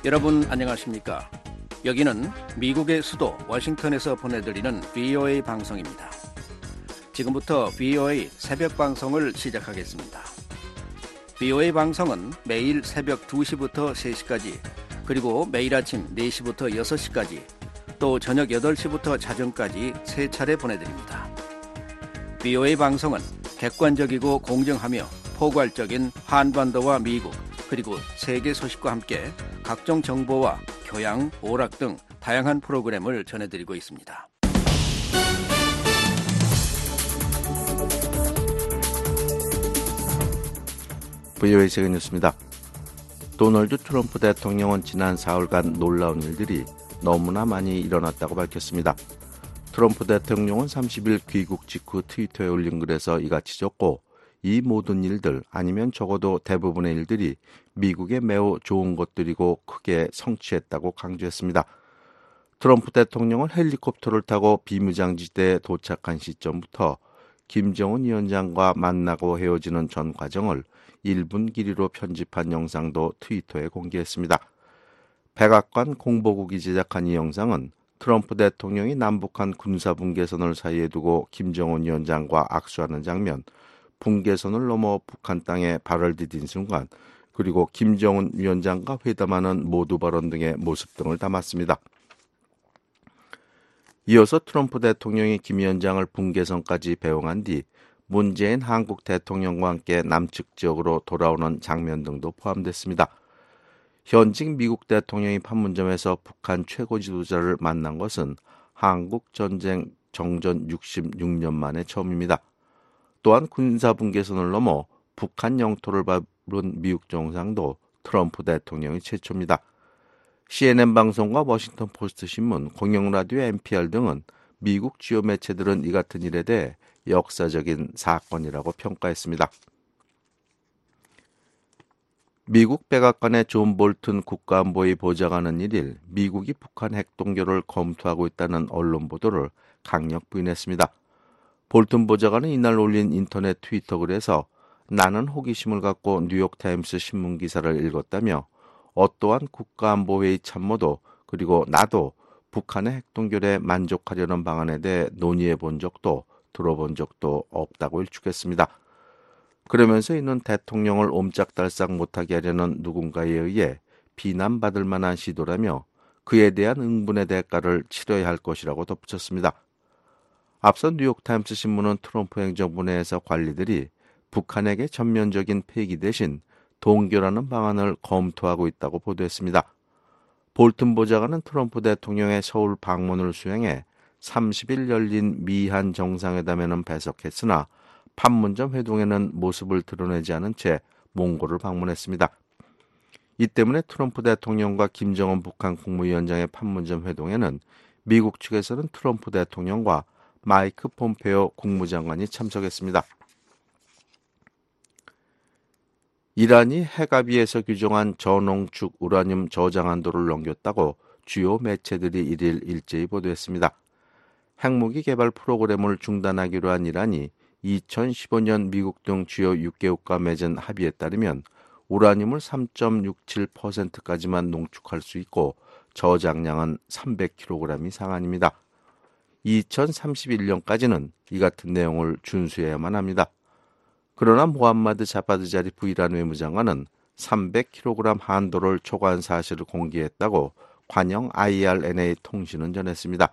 여러분 안녕하십니까? 여기는 미국의 수도 워싱턴에서 보내드리는 VOA 방송입니다. 지금부터 VOA 새벽 방송을 시작하겠습니다. VOA 방송은 매일 새벽 2시부터 3시까지, 그리고 매일 아침 4시부터 6시까지, 또 저녁 8시부터 자정까지 3차례 보내드립니다. VOA 방송은 객관적이고 공정하며 포괄적인 한반도와 미국, 그리고 세계 소식과 함께 각종 정보와 교양, 오락 등 다양한 프로그램을 전해드리고 있습니다. VOA 세계 뉴스입니다. 도널드 트럼프 대통령은 지난 4월간 놀라운 일들이 너무나 많이 일어났다고 밝혔습니다. 트럼프 대통령은 30일 귀국 직후 트위터에 올린 글에서 이같이 적고, 이 모든 일들, 아니면 적어도 대부분의 일들이 미국에 매우 좋은 것들이고 크게 성취했다고 강조했습니다. 트럼프 대통령은 헬리콥터를 타고 비무장지대에 도착한 시점부터 김정은 위원장과 만나고 헤어지는 전 과정을 1분 길이로 편집한 영상도 트위터에 공개했습니다. 백악관 공보국이 제작한 이 영상은 트럼프 대통령이 남북한 군사분계선을 사이에 두고 김정은 위원장과 악수하는 장면, 분계선을 넘어 북한 땅에 발을 디딘 순간, 그리고 김정은 위원장과 회담하는 모두 발언 등의 모습 등을 담았습니다. 이어서 트럼프 대통령이 김 위원장을 분계선까지 배웅한 뒤 문재인 한국 대통령과 함께 남측 지역으로 돌아오는 장면 등도 포함됐습니다. 현직 미국 대통령이 판문점에서 북한 최고 지도자를 만난 것은 한국 전쟁 정전 66년 만에 처음입니다. 또한 군사분계선을 넘어 북한 영토를 밟은 미국 정상도 트럼프 대통령이 최초입니다. CNN 방송과 워싱턴 포스트 신문, 공영라디오 NPR 등은 미국 주요 매체들은 이 같은 일에 대해 역사적인 사건이라고 평가했습니다. 미국 백악관의 존 볼튼 국가안보위 보좌관은 1일 미국이 북한 핵 동결을 검토하고 있다는 언론 보도를 강력 부인했습니다. 볼튼 보좌관은 이날 올린 인터넷 트위터 글에서 나는 호기심을 갖고 뉴욕타임스 신문 기사를 읽었다며 어떠한 국가안보회의 참모도, 그리고 나도 북한의 핵동결에 만족하려는 방안에 대해 논의해 본 적도 들어본 적도 없다고 일축했습니다. 그러면서 이는 대통령을 옴짝달싹 못하게 하려는 누군가에 의해 비난받을 만한 시도라며 그에 대한 응분의 대가를 치러야 할 것이라고 덧붙였습니다. 앞서 뉴욕타임스 신문은 트럼프 행정부 내에서 관리들이 북한에게 전면적인 폐기 대신 동결하는 방안을 검토하고 있다고 보도했습니다. 볼튼 보좌관은 트럼프 대통령의 서울 방문을 수행해 30일 열린 미한 정상회담에는 배석했으나 판문점 회동에는 모습을 드러내지 않은 채 몽골을 방문했습니다. 이 때문에 트럼프 대통령과 김정은 북한 국무위원장의 판문점 회동에는 미국 측에서는 트럼프 대통령과 마이크 폼페오 국무장관이 참석했습니다. 이란이 핵합의에서 규정한 전홍축 우라늄 저장 한도를 넘겼다고 주요 매체들이 1일 일제히 보도했습니다. 핵무기 개발 프로그램을 중단하기로 한 이란이 2015년 미국 등 주요 6개국과 맺은 합의에 따르면 우라늄을 3.67%까지만 농축할 수 있고 저장량은 300kg이 상한입니다. 2031년까지는 이 같은 내용을 준수해야만 합니다. 그러나 모함마드 자바드 자리프 이란 외무장관은 300kg 한도를 초과한 사실을 공개했다고 관영 IRNA 통신은 전했습니다.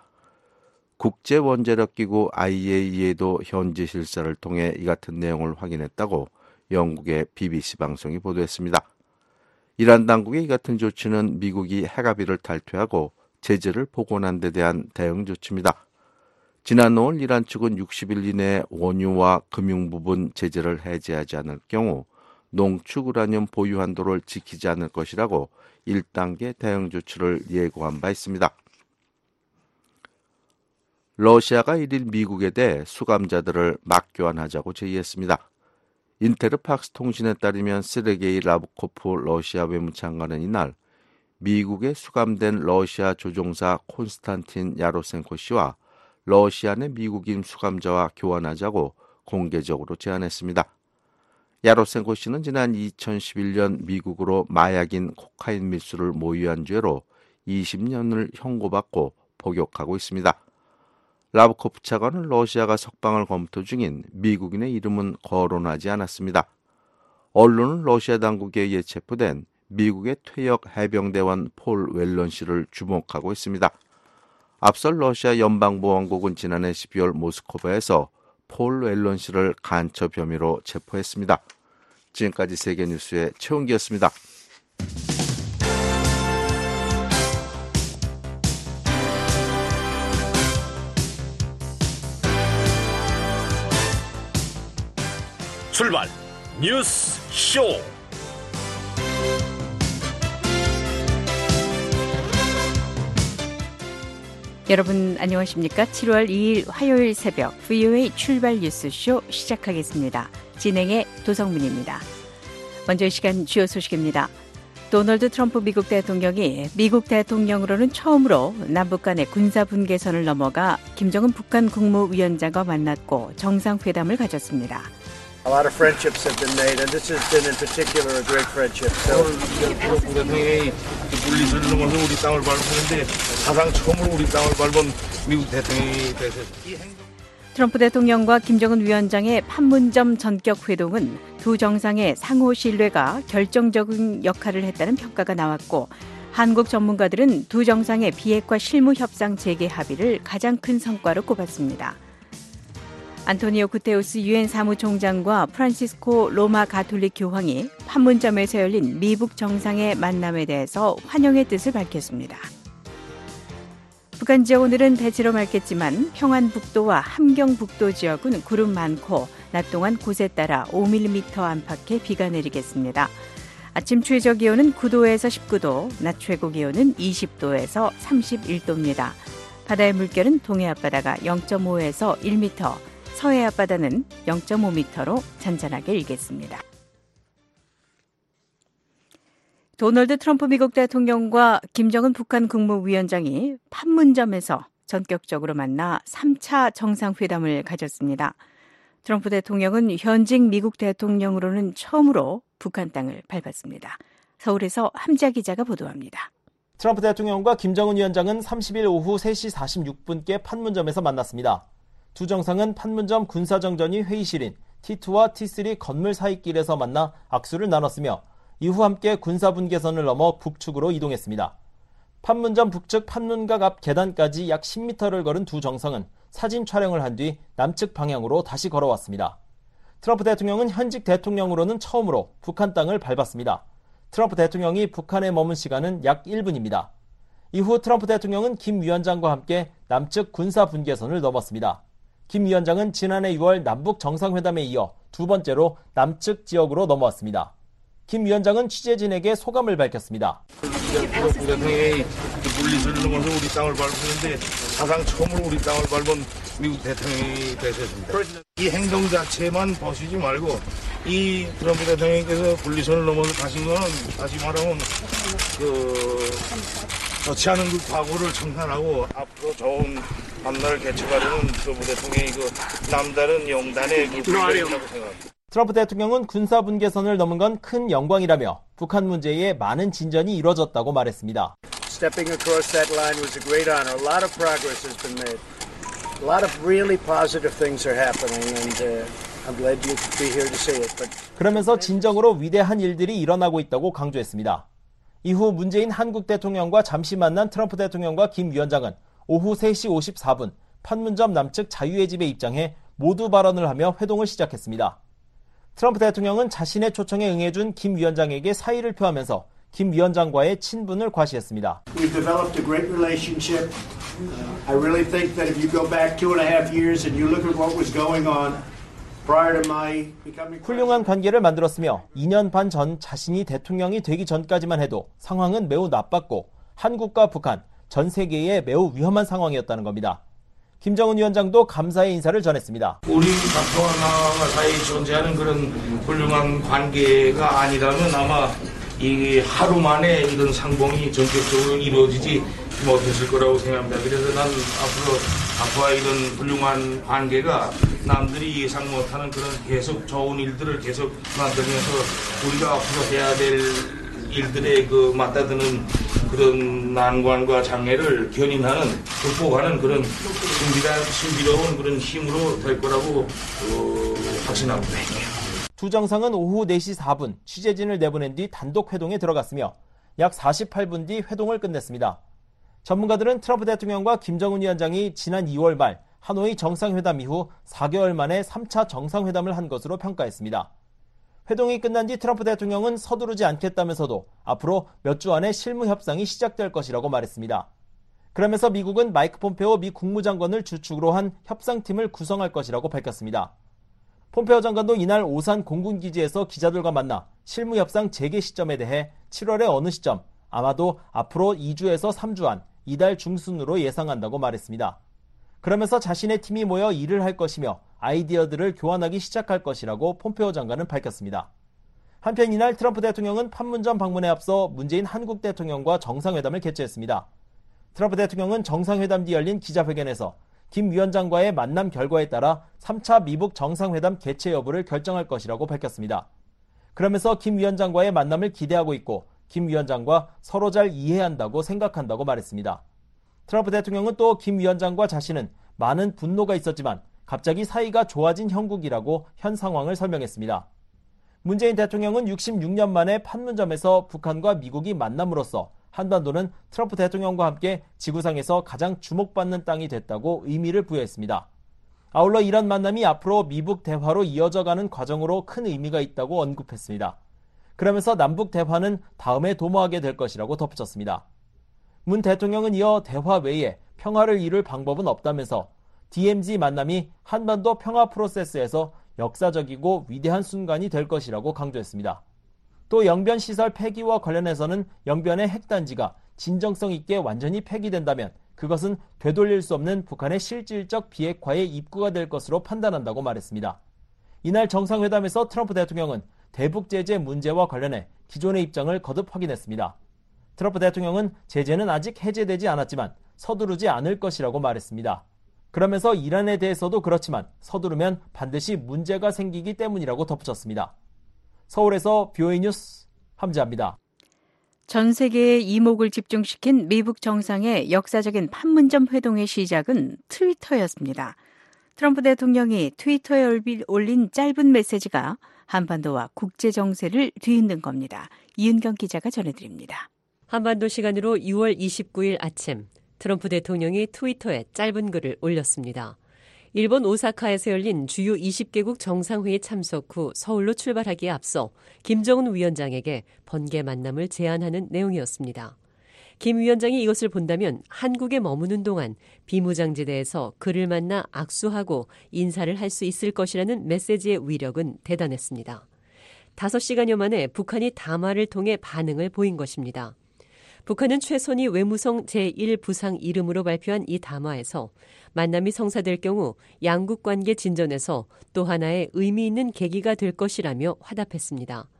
국제원자력기구 IAEA도 현지 실사를 통해 이 같은 내용을 확인했다고 영국의 BBC 방송이 보도했습니다. 이란 당국의 이 같은 조치는 미국이 핵합의를 탈퇴하고 제재를 복원한 데 대한 대응 조치입니다. 지난 5월 이란 측은 60일 이내에 원유와 금융 부분 제재를 해제하지 않을 경우 농축 우라늄 보유 한도를 지키지 않을 것이라고 1단계 대응 조치를 예고한 바 있습니다. 러시아가 1일 미국에 대해 수감자들을 맞교환하자고 제의했습니다. 인테르팍스 통신에 따르면 세르게이 라브코프 러시아 외무장관은 이날 미국에 수감된 러시아 조종사 콘스탄틴 야로센코 씨와 러시아 내 미국인 수감자와 교환하자고 공개적으로 제안했습니다. 야로센코 씨는 지난 2011년 미국으로 마약인 코카인 밀수를 모의한 죄로 20년을 형고받고 복역하고 있습니다. 라브코프 차관은 러시아가 석방을 검토 중인 미국인의 이름은 거론하지 않았습니다. 언론은 러시아 당국에 의해 체포된 미국의 퇴역 해병대원 폴 웰런 씨를 주목하고 있습니다. 앞서 러시아 연방보안국은 지난해 12월 모스크바에서 폴 웰런 씨를 간첩 혐의로 체포했습니다. 지금까지 세계뉴스의 최은기였습니다. 출발 뉴스 쇼. 여러분 안녕하십니까? 7월 2일 화요일 새벽 VOA 출발 뉴스쇼 시작하겠습니다. 진행의 도성문입니다. 먼저 이 시간 주요 소식입니다. 도널드 트럼프 미국 대통령이 미국 대통령으로는 처음으로 남북 간의 군사 분계선을 넘어가 김정은 북한 국무위원장과 만났고 정상회담을 가졌습니다. A lot of friendships have been made, and this has been in particular a great friendship. 트럼프 대통령이 분리선을 넘어서 우리 땅을 밟았는데 사상 처음으로 우리 땅을 밟은 미국 대통령이 되셨습니다. 트럼프 대통령과 김정은 위원장의 판문점 전격 회동은 두 정상의 상호 신뢰가 결정적인 역할을 했다는 평가가 나왔고, 한국 전문가들은 두 정상의 비핵화 실무 협상 재개 합의를 가장 큰 성과로 꼽았습니다. 안토니오 구테우스 유엔 사무총장과 프란시스코 로마 가톨릭 교황이 판문점에서 열린 미북 정상의 만남에 대해서 환영의 뜻을 밝혔습니다. 북한 지역 오늘은 대체로 맑겠지만 평안북도와 함경북도 지역은 구름 많고 낮 동안 곳에 따라 5mm 안팎의 비가 내리겠습니다. 아침 최저 기온은 9도에서 19도, 낮 최고 기온은 20도에서 31도입니다. 바다의 물결은 동해 앞바다가 0.5에서 1m, 서해 앞바다는 0.5m로 잔잔하게 일겠습니다. 도널드 트럼프 미국 대통령과 김정은 북한 국무위원장이 판문점에서 전격적으로 만나 3차 정상회담을 가졌습니다. 트럼프 대통령은 현직 미국 대통령으로는 처음으로 북한 땅을 밟았습니다. 서울에서 함지아 기자가 보도합니다. 트럼프 대통령과 김정은 위원장은 30일 오후 3시 46분께 판문점에서 만났습니다. 두 정상은 판문점 군사정전위 회의실인 T2와 T3 건물 사이길에서 만나 악수를 나눴으며 이후 함께 군사분계선을 넘어 북측으로 이동했습니다. 판문점 북측 판문각 앞 계단까지 약 10m를 걸은 두 정상은 사진 촬영을 한 뒤 남측 방향으로 다시 걸어왔습니다. 트럼프 대통령은 현직 대통령으로는 처음으로 북한 땅을 밟았습니다. 트럼프 대통령이 북한에 머문 시간은 약 1분입니다. 이후 트럼프 대통령은 김 위원장과 함께 남측 군사분계선을 넘었습니다. 김 위원장은 지난해 6월 남북 정상회담에 이어 두 번째로 남측 지역으로 넘어왔습니다. 김 위원장은 취재진에게 소감을 밝혔습니다. 트럼프 대통령이 분리선을 넘어서 우리 땅을 밟았는데 사상 처음으로 우리 땅을 밟은 미국 대통령이 되셨습니다. 이 행동 자체만 보시지 말고 이 트럼프 대통령께서 분리선을 넘어서 가신 거는 다시 말하면 좋지 않은 그 과거를 청산하고 앞으로 좋은 밤날을 개척하려는 트럼프 대통령이 남다른 영단의 분리선이라고 생각합니다. 트럼프 대통령은 군사분계선을 넘은 건 큰 영광이라며 북한 문제에 많은 진전이 이뤄졌다고 말했습니다. Stepping across that line was a great honor. A lot of progress has been made. A lot of really positive things are happening, and I'm glad you could be here to see it. 그러면서 진정으로 위대한 일들이 일어나고 있다고 강조했습니다. 이후 문재인 한국 대통령과 잠시 만난 트럼프 대통령과 김 위원장은 오후 3시 54분 판문점 남측 자유의 집에 입장해 모두 발언을 하며 회동을 시작했습니다. 트럼프 대통령은 자신의 초청에 응해준 김 위원장에게 사의를 표하면서 김 위원장과의 친분을 과시했습니다. We've developed a great relationship. I really think that if you go back 2.5 years and you look at what was going on prior to my becoming 훌륭한 관계를 만들었으며 2년 반 전 자신이 대통령이 되기 전까지만 해도 상황은 매우 나빴고 한국과 북한, 전 세계에 매우 위험한 상황이었다는 겁니다. 김정은 위원장도 감사의 인사를 전했습니다. 우리 박정희 나라가 사이에 존재하는 그런 훌륭한 관계가 아니라면 아마 이 하루 만에 이런 상봉이 전격적으로 이루어지지 못했을 거라고 생각합니다. 그래서 난 앞으로 아빠와 이런 훌륭한 관계가 남들이 예상 못하는 그런 계속 좋은 일들을 계속 만들면서 우리가 앞으로 해야 될 일들에 맞다드는 그런 난관과 장애를 견인하는, 극복하는 그런 신비로운 그런 힘으로 될 거라고 확신합니다. 두 정상은 오후 4시 4분 취재진을 내보낸 뒤 단독 회동에 들어갔으며 약 48분 뒤 회동을 끝냈습니다. 전문가들은 트럼프 대통령과 김정은 위원장이 지난 2월 말 하노이 정상회담 이후 4개월 만에 3차 정상회담을 한 것으로 평가했습니다. 회동이 끝난 뒤 트럼프 대통령은 서두르지 않겠다면서도 앞으로 몇 주 안에 실무 협상이 시작될 것이라고 말했습니다. 그러면서 미국은 마이크 폼페오 미 국무장관을 주축으로 한 협상팀을 구성할 것이라고 밝혔습니다. 폼페오 장관도 이날 오산 공군기지에서 기자들과 만나 실무 협상 재개 시점에 대해 7월의 어느 시점, 아마도 앞으로 2주에서 3주 안, 이달 중순으로 예상한다고 말했습니다. 그러면서 자신의 팀이 모여 일을 할 것이며 아이디어들을 교환하기 시작할 것이라고 폼페오 장관은 밝혔습니다. 한편 이날 트럼프 대통령은 판문점 방문에 앞서 문재인 한국 대통령과 정상회담을 개최했습니다. 트럼프 대통령은 정상회담 뒤 열린 기자회견에서 김 위원장과의 만남 결과에 따라 3차 미북 정상회담 개최 여부를 결정할 것이라고 밝혔습니다. 그러면서 김 위원장과의 만남을 기대하고 있고 김 위원장과 서로 잘 이해한다고 생각한다고 말했습니다. 트럼프 대통령은 또 김 위원장과 자신은 많은 분노가 있었지만 갑자기 사이가 좋아진 형국이라고 현 상황을 설명했습니다. 문재인 대통령은 66년 만에 판문점에서 북한과 미국이 만남으로써 한반도는 트럼프 대통령과 함께 지구상에서 가장 주목받는 땅이 됐다고 의미를 부여했습니다. 아울러 이런 만남이 앞으로 미북 대화로 이어져가는 과정으로 큰 의미가 있다고 언급했습니다. 그러면서 남북 대화는 다음에 도모하게 될 것이라고 덧붙였습니다. 문 대통령은 이어 대화 외에 평화를 이룰 방법은 없다면서 DMZ 만남이 한반도 평화 프로세스에서 역사적이고 위대한 순간이 될 것이라고 강조했습니다. 또 영변시설 폐기와 관련해서는 영변의 핵단지가 진정성 있게 완전히 폐기된다면 그것은 되돌릴 수 없는 북한의 실질적 비핵화의 입구가 될 것으로 판단한다고 말했습니다. 이날 정상회담에서 트럼프 대통령은 대북 제재 문제와 관련해 기존의 입장을 거듭 확인했습니다. 트럼프 대통령은 제재는 아직 해제되지 않았지만 서두르지 않을 것이라고 말했습니다. 그러면서 이란에 대해서도 그렇지만 서두르면 반드시 문제가 생기기 때문이라고 덧붙였습니다. 서울에서 BOA 뉴스 함지아입니다. 전 세계의 이목을 집중시킨 미북 정상의 역사적인 판문점 회동의 시작은 트위터였습니다. 트럼프 대통령이 트위터에 올린 짧은 메시지가 한반도와 국제 정세를 뒤흔든 겁니다. 이은경 기자가 전해드립니다. 한반도 시간으로 6월 29일 아침 트럼프 대통령이 트위터에 짧은 글을 올렸습니다. 일본 오사카에서 열린 주요 20개국 정상회의 참석 후 서울로 출발하기에 앞서 김정은 위원장에게 번개 만남을 제안하는 내용이었습니다. 김 위원장이 이것을 본다면 한국에 머무는 동안 비무장지대에서 그를 만나 악수하고 인사를 할 수 있을 것이라는 메시지의 위력은 대단했습니다. 5시간여 만에 북한이 담화를 통해 반응을 보인 것입니다. 북한은 최선희 외무성 제1부상 이름으로 발표한 이 담화에서 만남이 성사될 경우 양국 관계 진전에서 또 하나의 의미 있는 계기가 될 것이라며 화답했습니다.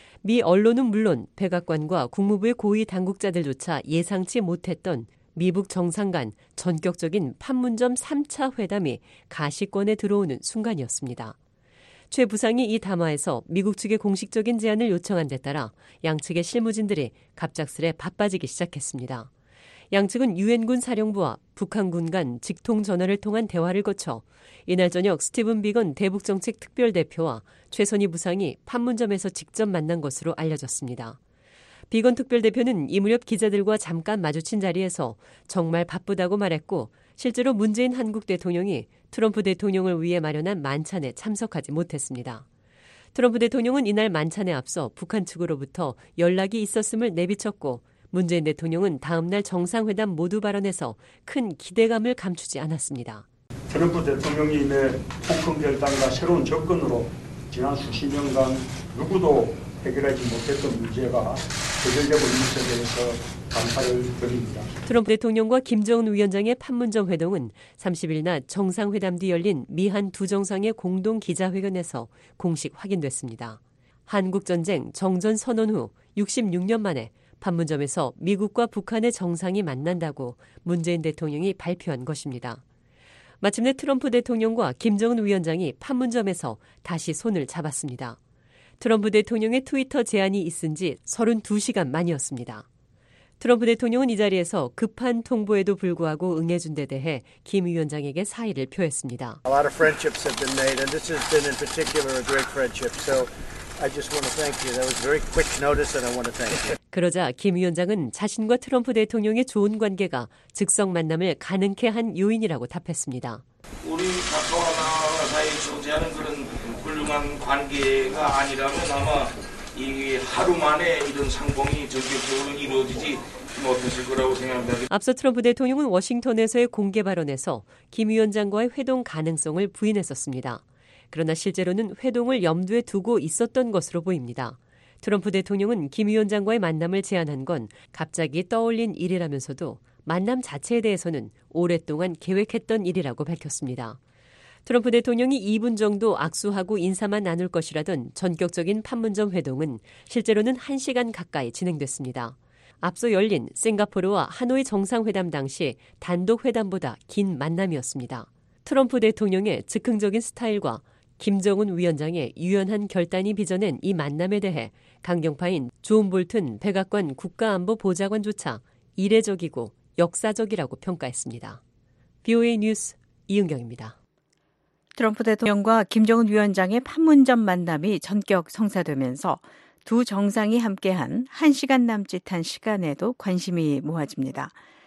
미 언론은 물론 백악관과 국무부의 고위 당국자들조차 예상치 못했던 미북 정상 간 전격적인 판문점 3차 회담이 가시권에 들어오는 순간이었습니다. 최 부상이 이 담화에서 미국 측의 공식적인 제안을 요청한 데 따라 양측의 실무진들이 갑작스레 바빠지기 시작했습니다. 양측은 유엔군 사령부와 북한군 간 직통 전화를 통한 대화를 거쳐 이날 저녁 스티븐 비건 대북정책 특별대표와 최선희 부상이 판문점에서 직접 만난 것으로 알려졌습니다. 비건 특별대표는 이 무렵 기자들과 잠깐 마주친 자리에서 정말 바쁘다고 말했고 실제로 문재인 한국 대통령이 트럼프 대통령을 위해 마련한 만찬에 참석하지 못했습니다. 트럼프 대통령은 이날 만찬에 앞서 북한 측으로부터 연락이 있었음을 내비쳤고 문재인 대통령은 다음 날 정상회담 모두 발언에서 큰 기대감을 감추지 않았습니다. 트럼프 대통령이 이내 폭풍 결단과 새로운 접근으로 지난 수십 년간 누구도 해결하지 못했던 문제가 해결되고 있는 것에 대해서 감사를 드립니다. 트럼프 대통령과 김정은 위원장의 판문점 회동은 30일 낮 정상회담 뒤 열린 미한 두 정상의 공동 기자회견에서 공식 확인됐습니다. 한국전쟁 정전 선언 후 66년 만에 판문점에서 미국과 북한의 정상이 만난다고 문재인 대통령이 발표한 것입니다. 마침내 트럼프 대통령과 김정은 위원장이 판문점에서 다시 손을 잡았습니다. 트럼프 대통령의 트위터 제안이 있은 지 32시간 만이었습니다. 트럼프 대통령은 이 자리에서 급한 통보에도 불구하고 응해준 데 대해 김 위원장에게 사의를 표했습니다. A lot of friendships have been made, and this has been in particular a great friendship. So I just want to thank you. That was very quick notice, and I want to thank you. 그러자 김 위원장은 자신과 트럼프 대통령의 좋은 관계가 즉석 만남을 가능케 한 요인이라고 답했습니다. 우리 각하와 나 사이에 존재하는 그런 훌륭한 관계가 아니라면 아마 이 하루 만에 이런 상봉이 전격적으로 이루어지지 못했을 거라고 생각합니다. 앞서 트럼프 대통령은 워싱턴에서의 공개 발언에서 김 위원장과의 회동 가능성을 부인했었습니다. 그러나 실제로는 회동을 염두에 두고 있었던 것으로 보입니다. 트럼프 대통령은 김 위원장과의 만남을 제안한 건 갑자기 떠올린 일이라면서도 만남 자체에 대해서는 오랫동안 계획했던 일이라고 밝혔습니다. 트럼프 대통령이 2분 정도 악수하고 인사만 나눌 것이라던 전격적인 판문점 회동은 실제로는 1시간 가까이 진행됐습니다. 앞서 열린 싱가포르와 하노이 정상회담 당시 단독 회담보다 긴 만남이었습니다. 트럼프 대통령의 즉흥적인 스타일과 김정은 위원장의 유연한 결단이 빚어낸 이 만남에 대해 강경파인 존 볼튼 백악관 국가안보보좌관조차 이례적이고 역사적이라고 평가했습니다. VOA 뉴스 이은경입니다. 트럼프 대통령과 김정은 위원장의 판문점 만남이 전격 성사되면서 두 정상이 함께한 1시간 남짓한 시간에도 관심이 모아집니다.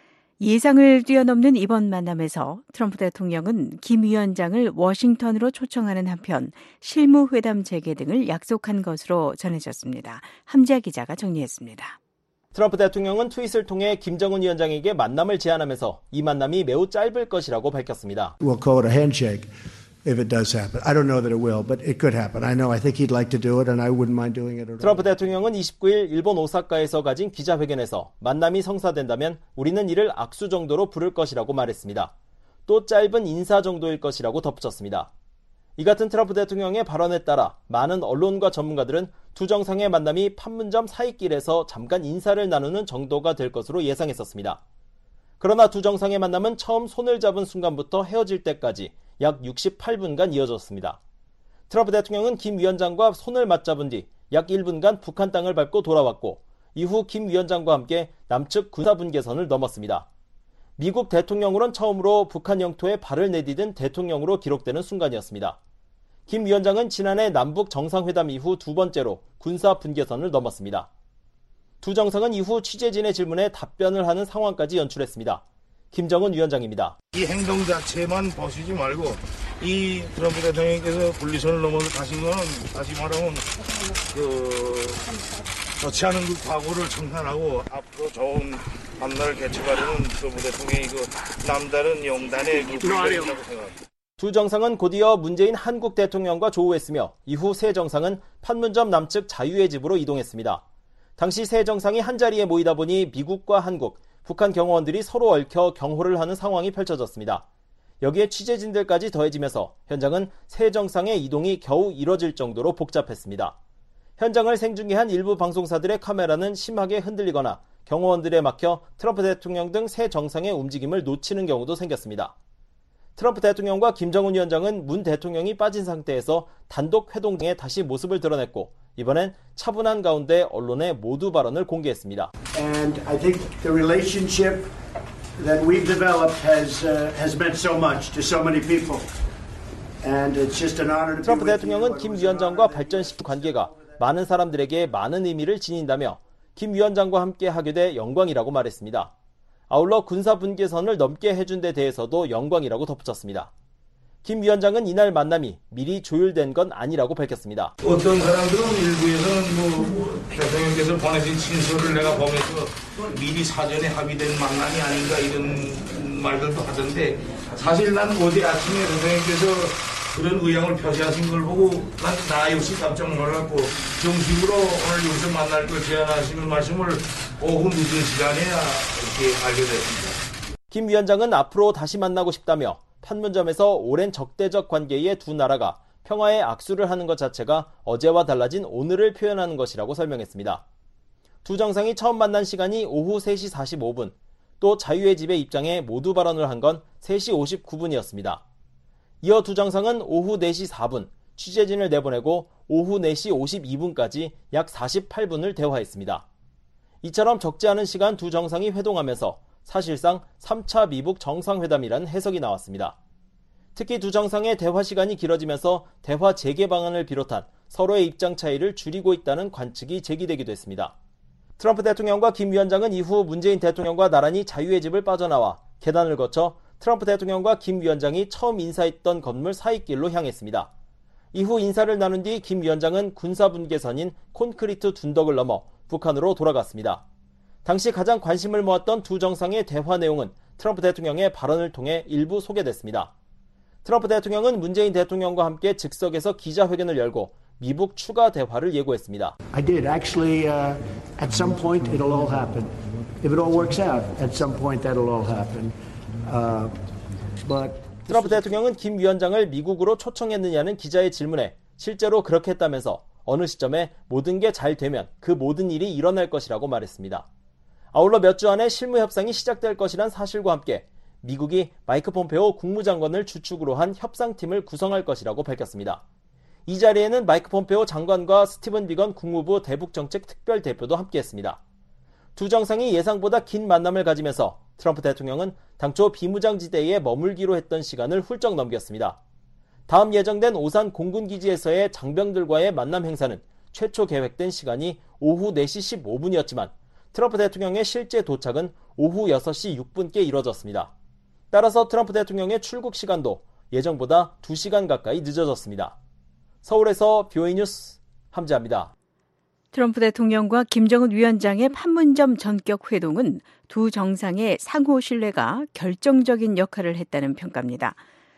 예상을 뛰어넘는 이번 만남에서 트럼프 대통령은 김 위원장을 워싱턴으로 초청하는 한편 실무회담 재개 등을 약속한 것으로 전해졌습니다. 함지아 기자가 정리했습니다. 트럼프 대통령은 트윗을 통해 김정은 위원장에게 만남을 제안하면서 이 만남이 매우 짧을 것이라고 밝혔습니다. We'll call it a handshake. If it does happen. I don't know that it will, but it could happen. I think he'd like to do it and I wouldn't mind doing it at all. 트럼프 대통령은 29일 일본 오사카에서 가진 기자회견에서 만남이 성사된다면 우리는 이를 악수 정도로 부를 것이라고 말했습니다. 또 짧은 인사 정도일 것이라고 덧붙였습니다. 이 같은 트럼프 대통령의 발언에 따라 많은 언론과 전문가들은 두 정상의 만남이 판문점 사이길에서 잠깐 인사를 나누는 정도가 될 것으로 예상했었습니다. 그러나 두 정상의 만남은 처음 손을 잡은 순간부터 헤어질 때까지 약 68분간 이어졌습니다. 트럼프 대통령은 김 위원장과 손을 맞잡은 뒤 약 1분간 북한 땅을 밟고 돌아왔고 이후 김 위원장과 함께 남측 군사분계선을 넘었습니다. 미국 대통령으론 처음으로 북한 영토에 발을 내디딘 대통령으로 기록되는 순간이었습니다. 김 위원장은 지난해 남북 정상회담 이후 두 번째로 군사분계선을 넘었습니다. 두 정상은 이후 취재진의 질문에 답변을 하는 상황까지 연출했습니다. 김정은 위원장입니다. 이 행동 자체만 보시지 말고 이 트럼프 대통령께서 분리선을 넘어서 가신 거는 다시 말하면 좋지 않은 그 과거를 청산하고 앞으로 좋은 밤날을 개척하려는 트럼프 대통령이 그 남다른 용단의 그 분량이라고 생각합니다. 두 정상은 곧이어 문재인 한국 대통령과 조우했으며 이후 세 정상은 판문점 남측 자유의 집으로 이동했습니다. 당시 세 정상이 한자리에 모이다 보니 미국과 한국, 북한 경호원들이 서로 얽혀 경호를 하는 상황이 펼쳐졌습니다. 여기에 취재진들까지 더해지면서 현장은 세 정상의 이동이 겨우 이뤄질 정도로 복잡했습니다. 현장을 생중계한 일부 방송사들의 카메라는 심하게 흔들리거나 경호원들에 막혀 트럼프 대통령 등 세 정상의 움직임을 놓치는 경우도 생겼습니다. 트럼프 대통령과 김정은 위원장은 문 대통령이 빠진 상태에서 단독 회동 등에 다시 모습을 드러냈고 이번엔 차분한 가운데 언론에 모두 발언을 공개했습니다. And I think the relationship that we've developed has meant so much to so many people. And it's just an honor to be 트럼프 with you. 대통령은 김 위원장과 발전시킨 관계가 많은 사람들에게 많은 의미를 지닌다며 김 위원장과 함께 하게 돼 영광이라고 말했습니다. 아울러 군사분계선을 넘게 해준 데 대해서도 영광이라고 덧붙였습니다. 김 위원장은 이날 만남이 미리 조율된 건 아니라고 밝혔습니다. 어떤 사람들은 일부에서는 대통령께서 보내신 친서를 내가 보면서 미리 사전에 합의된 만남이 아닌가 이런 말들도 하던데 사실 난 어제 아침에 대통령께서 그런 의향을 표시하신 걸 보고 나 역시 깜짝 놀랐고 정식으로 오늘 여기서 만날 걸 제안하시는 말씀을 오후 늦은 시간에야 이렇게 알게 됐습니다. 김 위원장은 앞으로 다시 만나고 싶다며 판문점에서 오랜 적대적 관계의 두 나라가 평화의 악수를 하는 것 자체가 어제와 달라진 오늘을 표현하는 것이라고 설명했습니다. 두 정상이 처음 만난 시간이 오후 3시 45분, 또 자유의 집에 입장해 모두 발언을 한 건 3시 59분이었습니다. 이어 두 정상은 오후 4시 4분 취재진을 내보내고 오후 4시 52분까지 약 48분을 대화했습니다. 이처럼 적지 않은 시간 두 정상이 회동하면서 사실상 3차 미북 정상회담이라는 해석이 나왔습니다. 특히 두 정상의 대화 시간이 길어지면서 대화 재개 방안을 비롯한 서로의 입장 차이를 줄이고 있다는 관측이 제기되기도 했습니다. 트럼프 대통령과 김 위원장은 이후 문재인 대통령과 나란히 자유의 집을 빠져나와 계단을 거쳐 트럼프 대통령과 김 위원장이 처음 인사했던 건물 사이길로 향했습니다. 이후 인사를 나눈 뒤 김 위원장은 군사분계선인 콘크리트 둔덕을 넘어 북한으로 돌아갔습니다. 당시 가장 관심을 모았던 두 정상의 대화 내용은 트럼프 대통령의 발언을 통해 일부 소개됐습니다. 트럼프 대통령은 문재인 대통령과 함께 즉석에서 기자회견을 열고 미북 추가 대화를 예고했습니다. I did. Actually, at some point it'll all happen. If it all works out, at some point that'll all happen. 트럼프 대통령은 김 위원장을 미국으로 초청했느냐는 기자의 질문에 실제로 그렇게 했다면서 어느 시점에 모든 게 잘 되면 그 모든 일이 일어날 것이라고 말했습니다. 아울러 몇 주 안에 실무 협상이 시작될 것이란 사실과 함께 미국이 마이크 폼페오 국무장관을 주축으로 한 협상팀을 구성할 것이라고 밝혔습니다. 이 자리에는 마이크 폼페오 장관과 스티븐 비건 국무부 대북정책 특별대표도 함께했습니다. 두 정상이 예상보다 긴 만남을 가지면서 트럼프 대통령은 당초 비무장지대에 머물기로 했던 시간을 훌쩍 넘겼습니다. 다음 예정된 오산 공군기지에서의 장병들과의 만남 행사는 최초 계획된 시간이 오후 4시 15분이었지만 트럼프 대통령의 실제 도착은 오후 6시 6분께 이뤄졌습니다. 따라서 트럼프 대통령의 출국 시간도 예정보다 2시간 가까이 늦어졌습니다. 서울에서 BOA 뉴스 함재합니다. 트럼프 대통령과 김정은 위원장의 판문점 전격 회동은 두 정상의 상호 신뢰가 결정적인 역할을 했다는 평가입니다.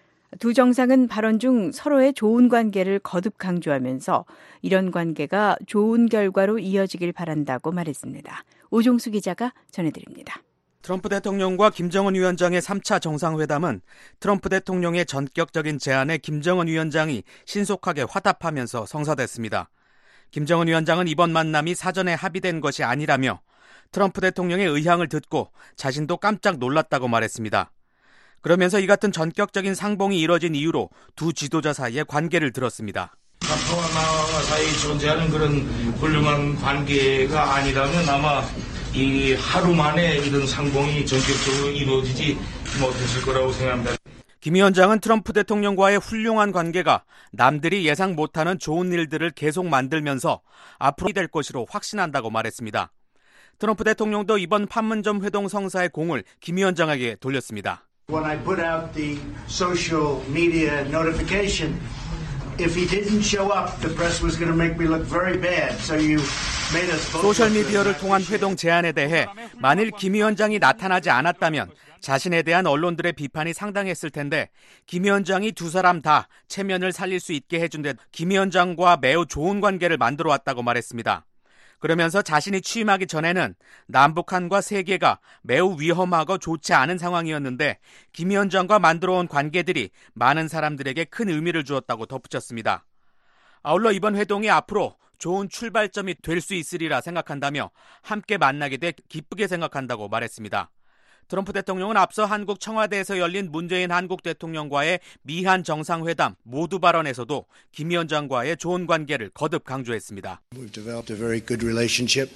두 정상은 발언 중 서로의 좋은 관계를 거듭 강조하면서 이런 관계가 좋은 결과로 이어지길 바란다고 말했습니다. 오종수 기자가 전해드립니다. 트럼프 대통령과 김정은 위원장의 3차 정상회담은 트럼프 대통령의 전격적인 제안에 김정은 위원장이 신속하게 화답하면서 성사됐습니다. 김정은 위원장은 이번 만남이 사전에 합의된 것이 아니라며 트럼프 대통령의 의향을 듣고 자신도 깜짝 놀랐다고 말했습니다. 그러면서 이 같은 전격적인 상봉이 이뤄진 이유로 두 지도자 사이의 관계를 들었습니다. 트럼프와 나 사이 존재하는 그런 훌륭한 관계가 아니라면 아마 이 하루 만에 이런 상봉이 전격적으로 이루어지지 못했을 거라고 생각합니다. 김 위원장은 트럼프 대통령과의 훌륭한 관계가 남들이 예상 못하는 좋은 일들을 계속 만들면서 앞으로 될 것으로 확신한다고 말했습니다. 트럼프 대통령도 이번 판문점 회동 성사의 공을 김 위원장에게 돌렸습니다. When I put out the social media notification, if he didn't show up, the press was going to make me look very bad. So you made us both. 소셜미디어를 통한 회동 제안에 대해 만일 김 위원장이 나타나지 않았다면 자신에 대한 언론들의 비판이 상당했을 텐데 김 위원장이 두 사람 다 체면을 살릴 수 있게 해준 데 김 위원장과 매우 좋은 관계를 만들어 왔다고 말했습니다. 그러면서 자신이 취임하기 전에는 남북한과 세계가 매우 위험하고 좋지 않은 상황이었는데 김 위원장과 만들어온 관계들이 많은 사람들에게 큰 의미를 주었다고 덧붙였습니다. 아울러 이번 회동이 앞으로 좋은 출발점이 될 수 있으리라 생각한다며 함께 만나게 돼 기쁘게 생각한다고 말했습니다. 트럼프 대통령은 앞서 한국 청와대에서 열린 문재인 한국 대통령과의 미한 정상회담 모두 발언에서도 김 위원장과의 좋은 관계를 거듭 강조했습니다. We've developed a very good relationship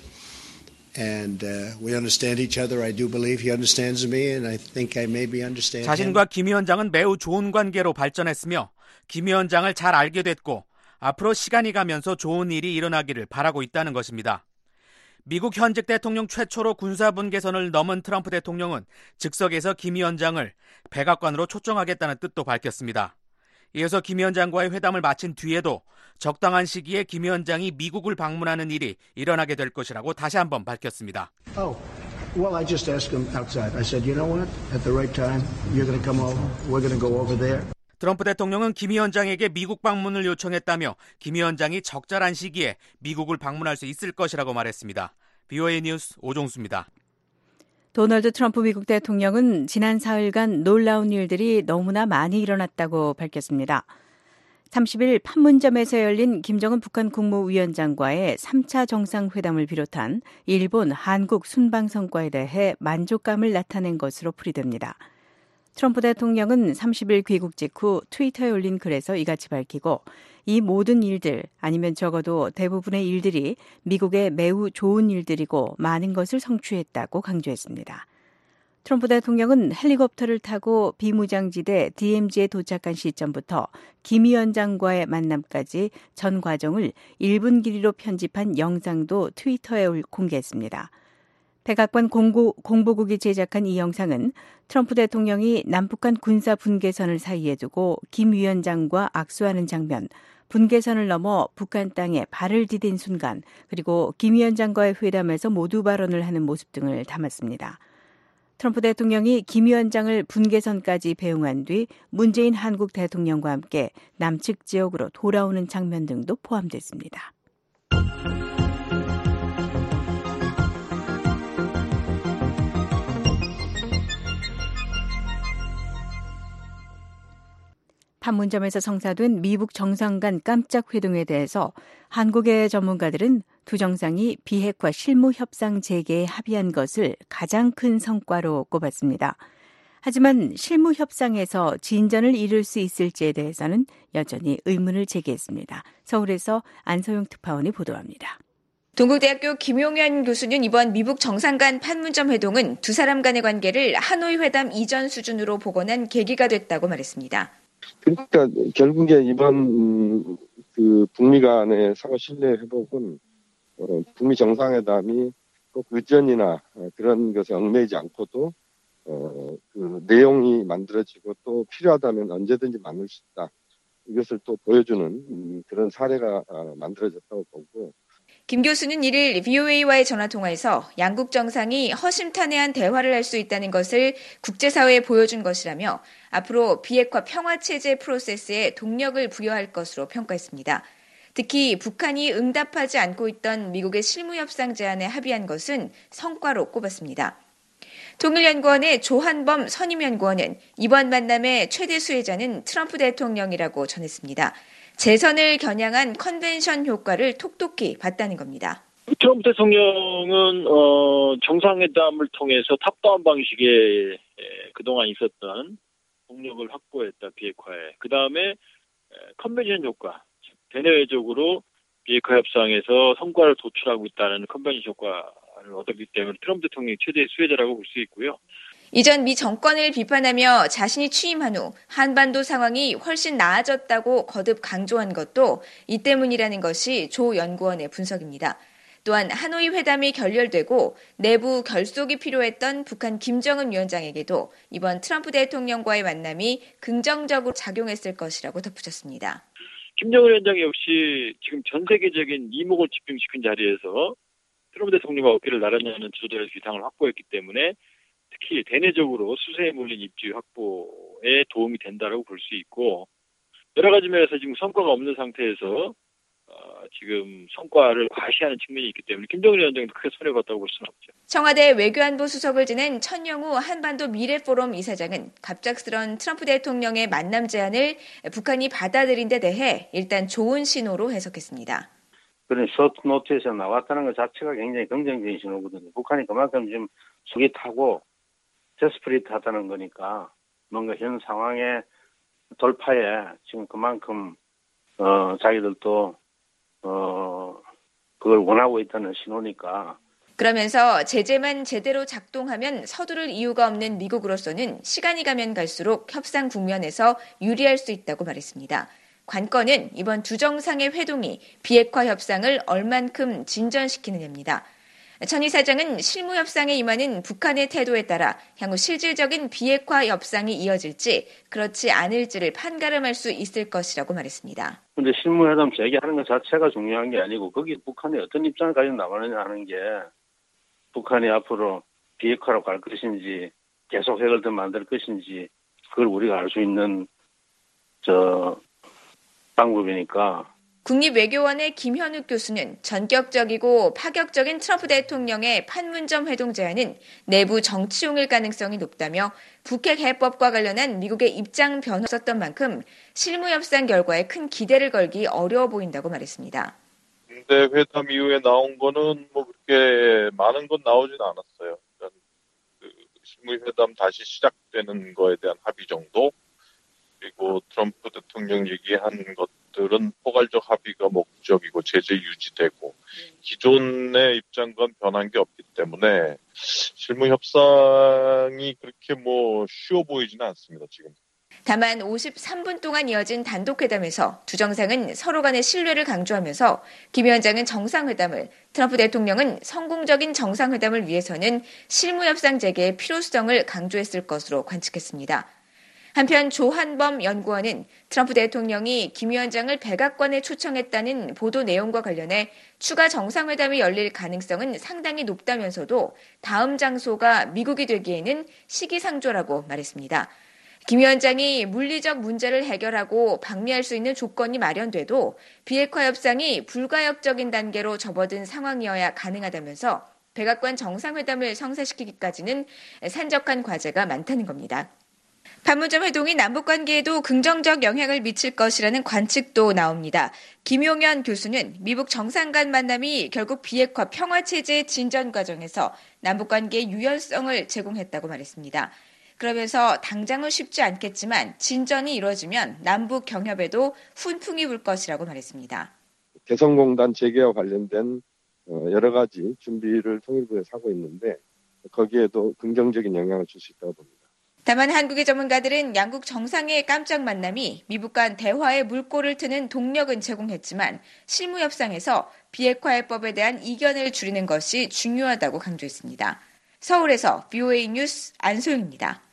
and we understand each other. I do believe he understands me and I think I maybe understand him. 자신과 김 위원장은 매우 좋은 관계로 발전했으며 김 위원장을 잘 알게 됐고 앞으로 시간이 가면서 좋은 일이 일어나기를 바라고 있다는 것입니다. 미국 현직 대통령 최초로 군사분계선을 넘은 트럼프 대통령은 즉석에서 김 위원장을 백악관으로 초청하겠다는 뜻도 밝혔습니다. 이어서 김 위원장과의 회담을 마친 뒤에도 적당한 시기에 김 위원장이 미국을 방문하는 일이 일어나게 될 것이라고 다시 한번 밝혔습니다. Well, I just asked him outside. I said, you know what? At the right time, you're going to come over. We're going to go over there. 트럼프 대통령은 김 위원장에게 미국 방문을 요청했다며 김 위원장이 적절한 시기에 미국을 방문할 수 있을 것이라고 말했습니다. BOA 뉴스 오종수입니다. 도널드 트럼프 미국 대통령은 지난 사흘간 놀라운 일들이 너무나 많이 일어났다고 밝혔습니다. 30일 판문점에서 열린 김정은 북한 국무위원장과의 3차 정상회담을 비롯한 일본, 한국 순방 성과에 대해 만족감을 나타낸 것으로 풀이됩니다. 트럼프 대통령은 30일 귀국 직후 트위터에 올린 글에서 이같이 밝히고 이 모든 일들 아니면 적어도 대부분의 일들이 미국의 매우 좋은 일들이고 많은 것을 성취했다고 강조했습니다. 트럼프 대통령은 헬리콥터를 타고 비무장지대 DMZ에 도착한 시점부터 김 위원장과의 만남까지 전 과정을 1분 길이로 편집한 영상도 트위터에 공개했습니다. 백악관 공보국이 제작한 이 영상은 트럼프 대통령이 남북한 군사 분계선을 사이에 두고 김 위원장과 악수하는 장면, 분계선을 넘어 북한 땅에 발을 디딘 순간, 그리고 김 위원장과의 회담에서 모두 발언을 하는 모습 등을 담았습니다. 트럼프 대통령이 김 위원장을 분계선까지 배웅한 뒤 문재인 한국 대통령과 함께 남측 지역으로 돌아오는 장면 등도 포함됐습니다. 판문점에서 성사된 미북 정상 간 깜짝 회동에 대해서 한국의 전문가들은 두 정상이 비핵화 실무 협상 재개에 합의한 것을 가장 큰 성과로 꼽았습니다. 하지만 실무 협상에서 진전을 이룰 수 있을지에 대해서는 여전히 의문을 제기했습니다. 서울에서 안서용 특파원이 보도합니다. 동국대학교 김용현 교수는 이번 미북 정상 간 판문점 회동은 두 사람 간의 관계를 하노이 회담 이전 수준으로 복원한 계기가 됐다고 말했습니다. 그러니까 결국에 이번 그 북미 간의 상호 신뢰 회복은 북미 정상회담이 꼭 의전이나 그런 것에 얽매이지 않고도 그 내용이 만들어지고 또 필요하다면 언제든지 만들 수 있다. 이것을 또 보여주는 그런 사례가 만들어졌다고 보고. 김 교수는 이를 VOA와의 전화통화에서 양국 정상이 허심탄회한 대화를 할 수 있다는 것을 국제사회에 보여준 것이라며 앞으로 비핵화 평화체제 프로세스에 동력을 부여할 것으로 평가했습니다. 특히 북한이 응답하지 않고 있던 미국의 실무협상 제안에 합의한 것은 성과로 꼽았습니다. 통일연구원의 조한범 선임연구원은 이번 만남의 최대 수혜자는 트럼프 대통령이라고 전했습니다. 재선을 겨냥한 컨벤션 효과를 톡톡히 봤다는 겁니다. 트럼프 대통령은 정상회담을 통해서 탑다운 방식의 그동안 있었던 동력을 확보했다, 비핵화에. 그다음에 컨벤션 효과, 대내외적으로 비핵화 협상에서 성과를 도출하고 있다는 컨벤션 효과를 얻었기 때문에 트럼프 대통령이 최대의 수혜자라고 볼 수 있고요. 이전 미 정권을 비판하며 자신이 취임한 후 한반도 상황이 훨씬 나아졌다고 거듭 강조한 것도 이 때문이라는 것이 조 연구원의 분석입니다. 또한 하노이 회담이 결렬되고 내부 결속이 필요했던 북한 김정은 위원장에게도 이번 트럼프 대통령과의 만남이 긍정적으로 작용했을 것이라고 덧붙였습니다. 김정은 위원장이 역시 지금 전 세계적인 이목을 집중시킨 자리에서 트럼프 대통령과 어깨를 나란히 하는 지도자의 위상을 확보했기 때문에 특히 대내적으로 수세에 몰린 입지 확보에 도움이 된다고 볼 수 있고, 여러 가지 면에서 지금 성과가 없는 상태에서 지금 성과를 과시하는 측면이 있기 때문에 김정은 위원장도 크게 손해봤다고 볼 수는 없죠. 청와대 외교안보 수석을 지낸 천영우 한반도 미래포럼 이사장은 갑작스런 트럼프 대통령의 만남 제안을 북한이 받아들인 데 대해 일단 좋은 신호로 해석했습니다. 그런 숏노트에서 나왔다는 것 자체가 굉장히 긍정적인 신호거든요. 북한이 그만큼 지금 속이 타고 데스프리트하다는 거니까 뭔가 현 상황의 돌파에 지금 그만큼 자기들도 그걸 원하고 있다는 신호니까. 그러면서 제재만 제대로 작동하면 서두를 이유가 없는 미국으로서는 시간이 가면 갈수록 협상 국면에서 유리할 수 있다고 말했습니다. 관건은 이번 두 정상의 회동이 비핵화 협상을 얼만큼 진전시키느냐입니다. 천 이사장은 실무협상에 임하는 북한의 태도에 따라 향후 실질적인 비핵화 협상이 이어질지 그렇지 않을지를 판가름할 수 있을 것이라고 말했습니다. 그런데 실무회담 재개하는 것 자체가 중요한 게 아니고 거기 북한이 어떤 입장을 가지고 나가느냐 하는 게 북한이 앞으로 비핵화로 갈 것인지 계속 핵을 더 만들 것인지 그걸 우리가 알 수 있는 방법이니까. 국립외교원의 김현욱 교수는 전격적이고 파격적인 트럼프 대통령의 판문점 회동 제안은 내부 정치용일 가능성이 높다며 북핵 해법과 관련한 미국의 입장 변화가 없었던 만큼 실무 협상 결과에 큰 기대를 걸기 어려워 보인다고 말했습니다. 군대 회담 이후에 나온 거는 뭐 그렇게 많은 건 나오진 않았어요. 실무 회담 다시 시작되는 거에 대한 합의 정도, 그리고 트럼프 대통령 얘기한 것들은 포괄적 합의가 목적이고 제재 유지되고 기존의 입장과는 변한 게 없기 때문에 실무 협상이 그렇게 뭐 쉬워 보이지는 않습니다, 지금. 다만 53분 동안 이어진 단독회담에서 두 정상은 서로 간의 신뢰를 강조하면서 김 위원장은 정상회담을, 트럼프 대통령은 성공적인 정상회담을 위해서는 실무협상 재개의 필요성을 강조했을 것으로 관측했습니다. 한편 조한범 연구원은 트럼프 대통령이 김 위원장을 백악관에 초청했다는 보도 내용과 관련해 추가 정상회담이 열릴 가능성은 상당히 높다면서도 다음 장소가 미국이 되기에는 시기상조라고 말했습니다. 김 위원장이 물리적 문제를 해결하고 방미할 수 있는 조건이 마련돼도 비핵화 협상이 불가역적인 단계로 접어든 상황이어야 가능하다면서 백악관 정상회담을 성사시키기까지는 산적한 과제가 많다는 겁니다. 판문점 회동이 남북관계에도 긍정적 영향을 미칠 것이라는 관측도 나옵니다. 김용현 교수는 미국 정상 간 만남이 결국 비핵화 평화체제의 진전 과정에서 남북관계의 유연성을 제공했다고 말했습니다. 그러면서 당장은 쉽지 않겠지만 진전이 이루어지면 남북 경협에도 훈풍이 불 것이라고 말했습니다. 개성공단 재개와 관련된 여러 가지 준비를 통일부에서 하고 있는데 거기에도 긍정적인 영향을 줄 수 있다고 봅니다. 다만 한국의 전문가들은 양국 정상의 깜짝 만남이 미북 간 대화의 물꼬를 트는 동력은 제공했지만 실무 협상에서 비핵화 해법에 대한 이견을 줄이는 것이 중요하다고 강조했습니다. 서울에서 VOA 뉴스 안소영입니다.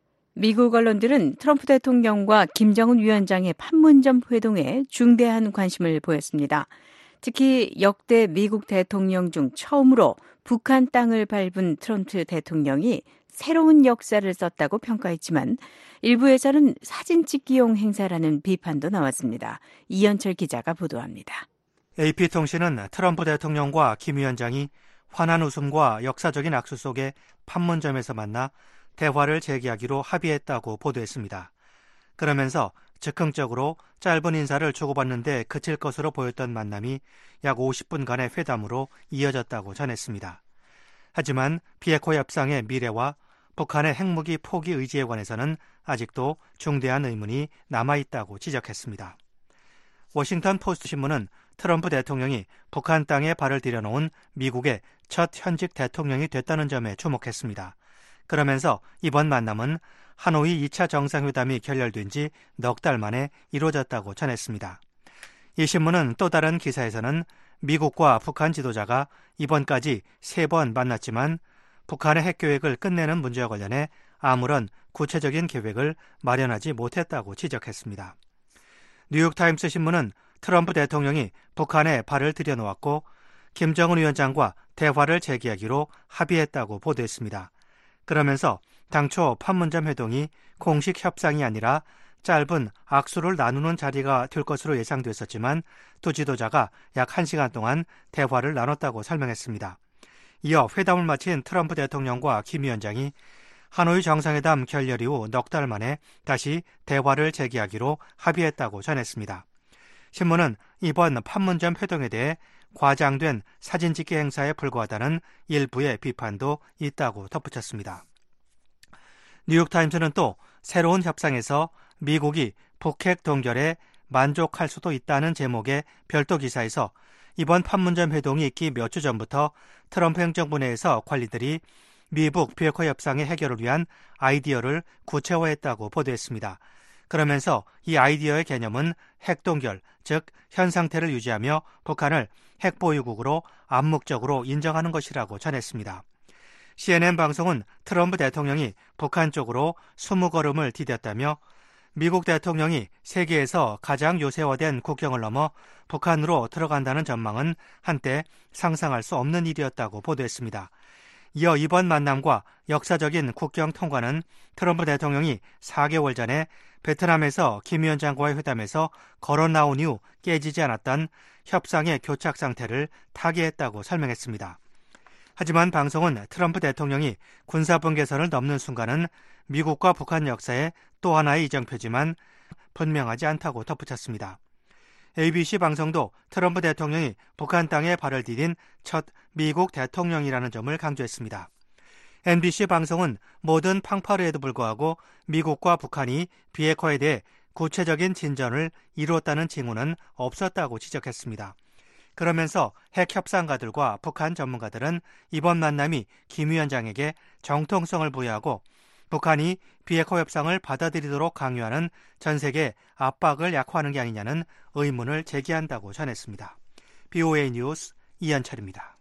미국 언론들은 트럼프 대통령과 김정은 위원장의 판문점 회동에 중대한 관심을 보였습니다. 특히 역대 미국 대통령 중 처음으로 북한 땅을 밟은 트럼프 대통령이 새로운 역사를 썼다고 평가했지만 일부에서는 사진 찍기용 행사라는 비판도 나왔습니다. 이현철 기자가 보도합니다. AP통신은 트럼프 대통령과 김 위원장이 환한 웃음과 역사적인 악수 속에 판문점에서 만나 대화를 재개하기로 합의했다고 보도했습니다. 그러면서 즉흥적으로 짧은 인사를 주고받는데 그칠 것으로 보였던 만남이 약 50분간의 회담으로 이어졌다고 전했습니다. 하지만 비핵화 협상의 미래와 북한의 핵무기 포기 의지에 관해서는 아직도 중대한 의문이 남아있다고 지적했습니다. 워싱턴 포스트 신문은 트럼프 대통령이 북한 땅에 발을 들여놓은 미국의 첫 현직 대통령이 됐다는 점에 주목했습니다. 그러면서 이번 만남은 하노이 2차 정상회담이 결렬된 지 넉 달 만에 이루어졌다고 전했습니다. 이 신문은 또 다른 기사에서는 미국과 북한 지도자가 이번까지 3번 만났지만 북한의 핵계획을 끝내는 문제와 관련해 아무런 구체적인 계획을 마련하지 못했다고 지적했습니다. 뉴욕타임스 신문은 트럼프 대통령이 북한에 발을 들여놓았고 김정은 위원장과 대화를 재개하기로 합의했다고 보도했습니다. 그러면서 당초 판문점 회동이 공식 협상이 아니라 짧은 악수를 나누는 자리가 될 것으로 예상됐었지만 두 지도자가 약 1시간 동안 대화를 나눴다고 설명했습니다. 이어 회담을 마친 트럼프 대통령과 김 위원장이 하노이 정상회담 결렬 이후 넉 달 만에 다시 대화를 재개하기로 합의했다고 전했습니다. 신문은 이번 판문점 회동에 대해 과장된 사진찍기 행사에 불과하다는 일부의 비판도 있다고 덧붙였습니다. 뉴욕타임스는 또 새로운 협상에서 미국이 북핵 동결에 만족할 수도 있다는 제목의 별도 기사에서 이번 판문점 회동이 있기 몇 주 전부터 트럼프 행정부 내에서 관리들이 미북 비핵화 협상의 해결을 위한 아이디어를 구체화했다고 보도했습니다. 그러면서 이 아이디어의 개념은 핵동결, 즉 현 상태를 유지하며 북한을 핵보유국으로 암묵적으로 인정하는 것이라고 전했습니다. CNN 방송은 트럼프 대통령이 북한 쪽으로 20걸음을 디뎠다며 미국 대통령이 세계에서 가장 요새화된 국경을 넘어 북한으로 들어간다는 전망은 한때 상상할 수 없는 일이었다고 보도했습니다. 이어 이번 만남과 역사적인 국경 통과는 트럼프 대통령이 4개월 전에 베트남에서 김 위원장과의 회담에서 거론 나온 이후 깨지지 않았던 협상의 교착 상태를 타개했다고 설명했습니다. 하지만 방송은 트럼프 대통령이 군사분계선을 넘는 순간은 미국과 북한 역사의 또 하나의 이정표지만 분명하지 않다고 덧붙였습니다. ABC 방송도 트럼프 대통령이 북한 땅에 발을 디딘 첫 미국 대통령이라는 점을 강조했습니다. NBC 방송은 모든 팡파르에도 불구하고 미국과 북한이 비핵화에 대해 구체적인 진전을 이루었다는 징후는 없었다고 지적했습니다. 그러면서 핵 협상가들과 북한 전문가들은 이번 만남이 김 위원장에게 정통성을 부여하고 북한이 비핵화 협상을 받아들이도록 강요하는 전 세계 압박을 약화하는 게 아니냐는 의문을 제기한다고 전했습니다. BOA 뉴스 이현철입니다.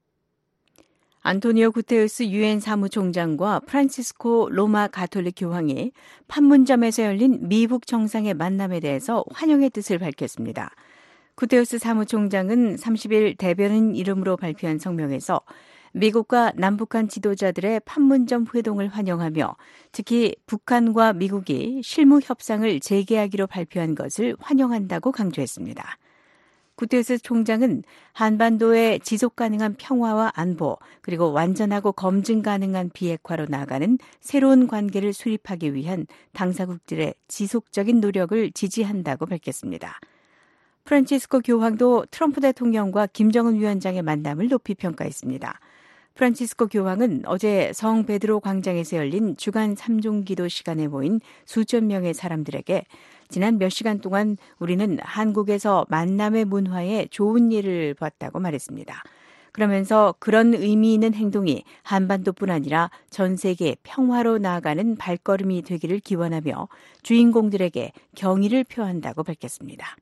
안토니오 구테르스 유엔 사무총장과 프란치스코 로마 가톨릭 교황이 판문점에서 열린 미국 정상의 만남에 대해서 환영의 뜻을 밝혔습니다. 구테르스 사무총장은 30일 대변인 이름으로 발표한 성명에서 미국과 남북한 지도자들의 판문점 회동을 환영하며 특히 북한과 미국이 실무 협상을 재개하기로 발표한 것을 환영한다고 강조했습니다. 구테르스 총장은 한반도의 지속 가능한 평화와 안보 그리고 완전하고 검증 가능한 비핵화로 나아가는 새로운 관계를 수립하기 위한 당사국들의 지속적인 노력을 지지한다고 밝혔습니다. 프란치스코 교황도 트럼프 대통령과 김정은 위원장의 만남을 높이 평가했습니다. 프란치스코 교황은 어제 성 베드로 광장에서 열린 주간 3종 기도 시간에 모인 수천 명의 사람들에게 지난 몇 시간 동안 우리는 한국에서 만남의 문화에 좋은 예를 봤다고 말했습니다. 그러면서 그런 의미 있는 행동이 한반도뿐 아니라 전 세계 평화로 나아가는 발걸음이 되기를 기원하며 주인공들에게 경의를 표한다고 밝혔습니다.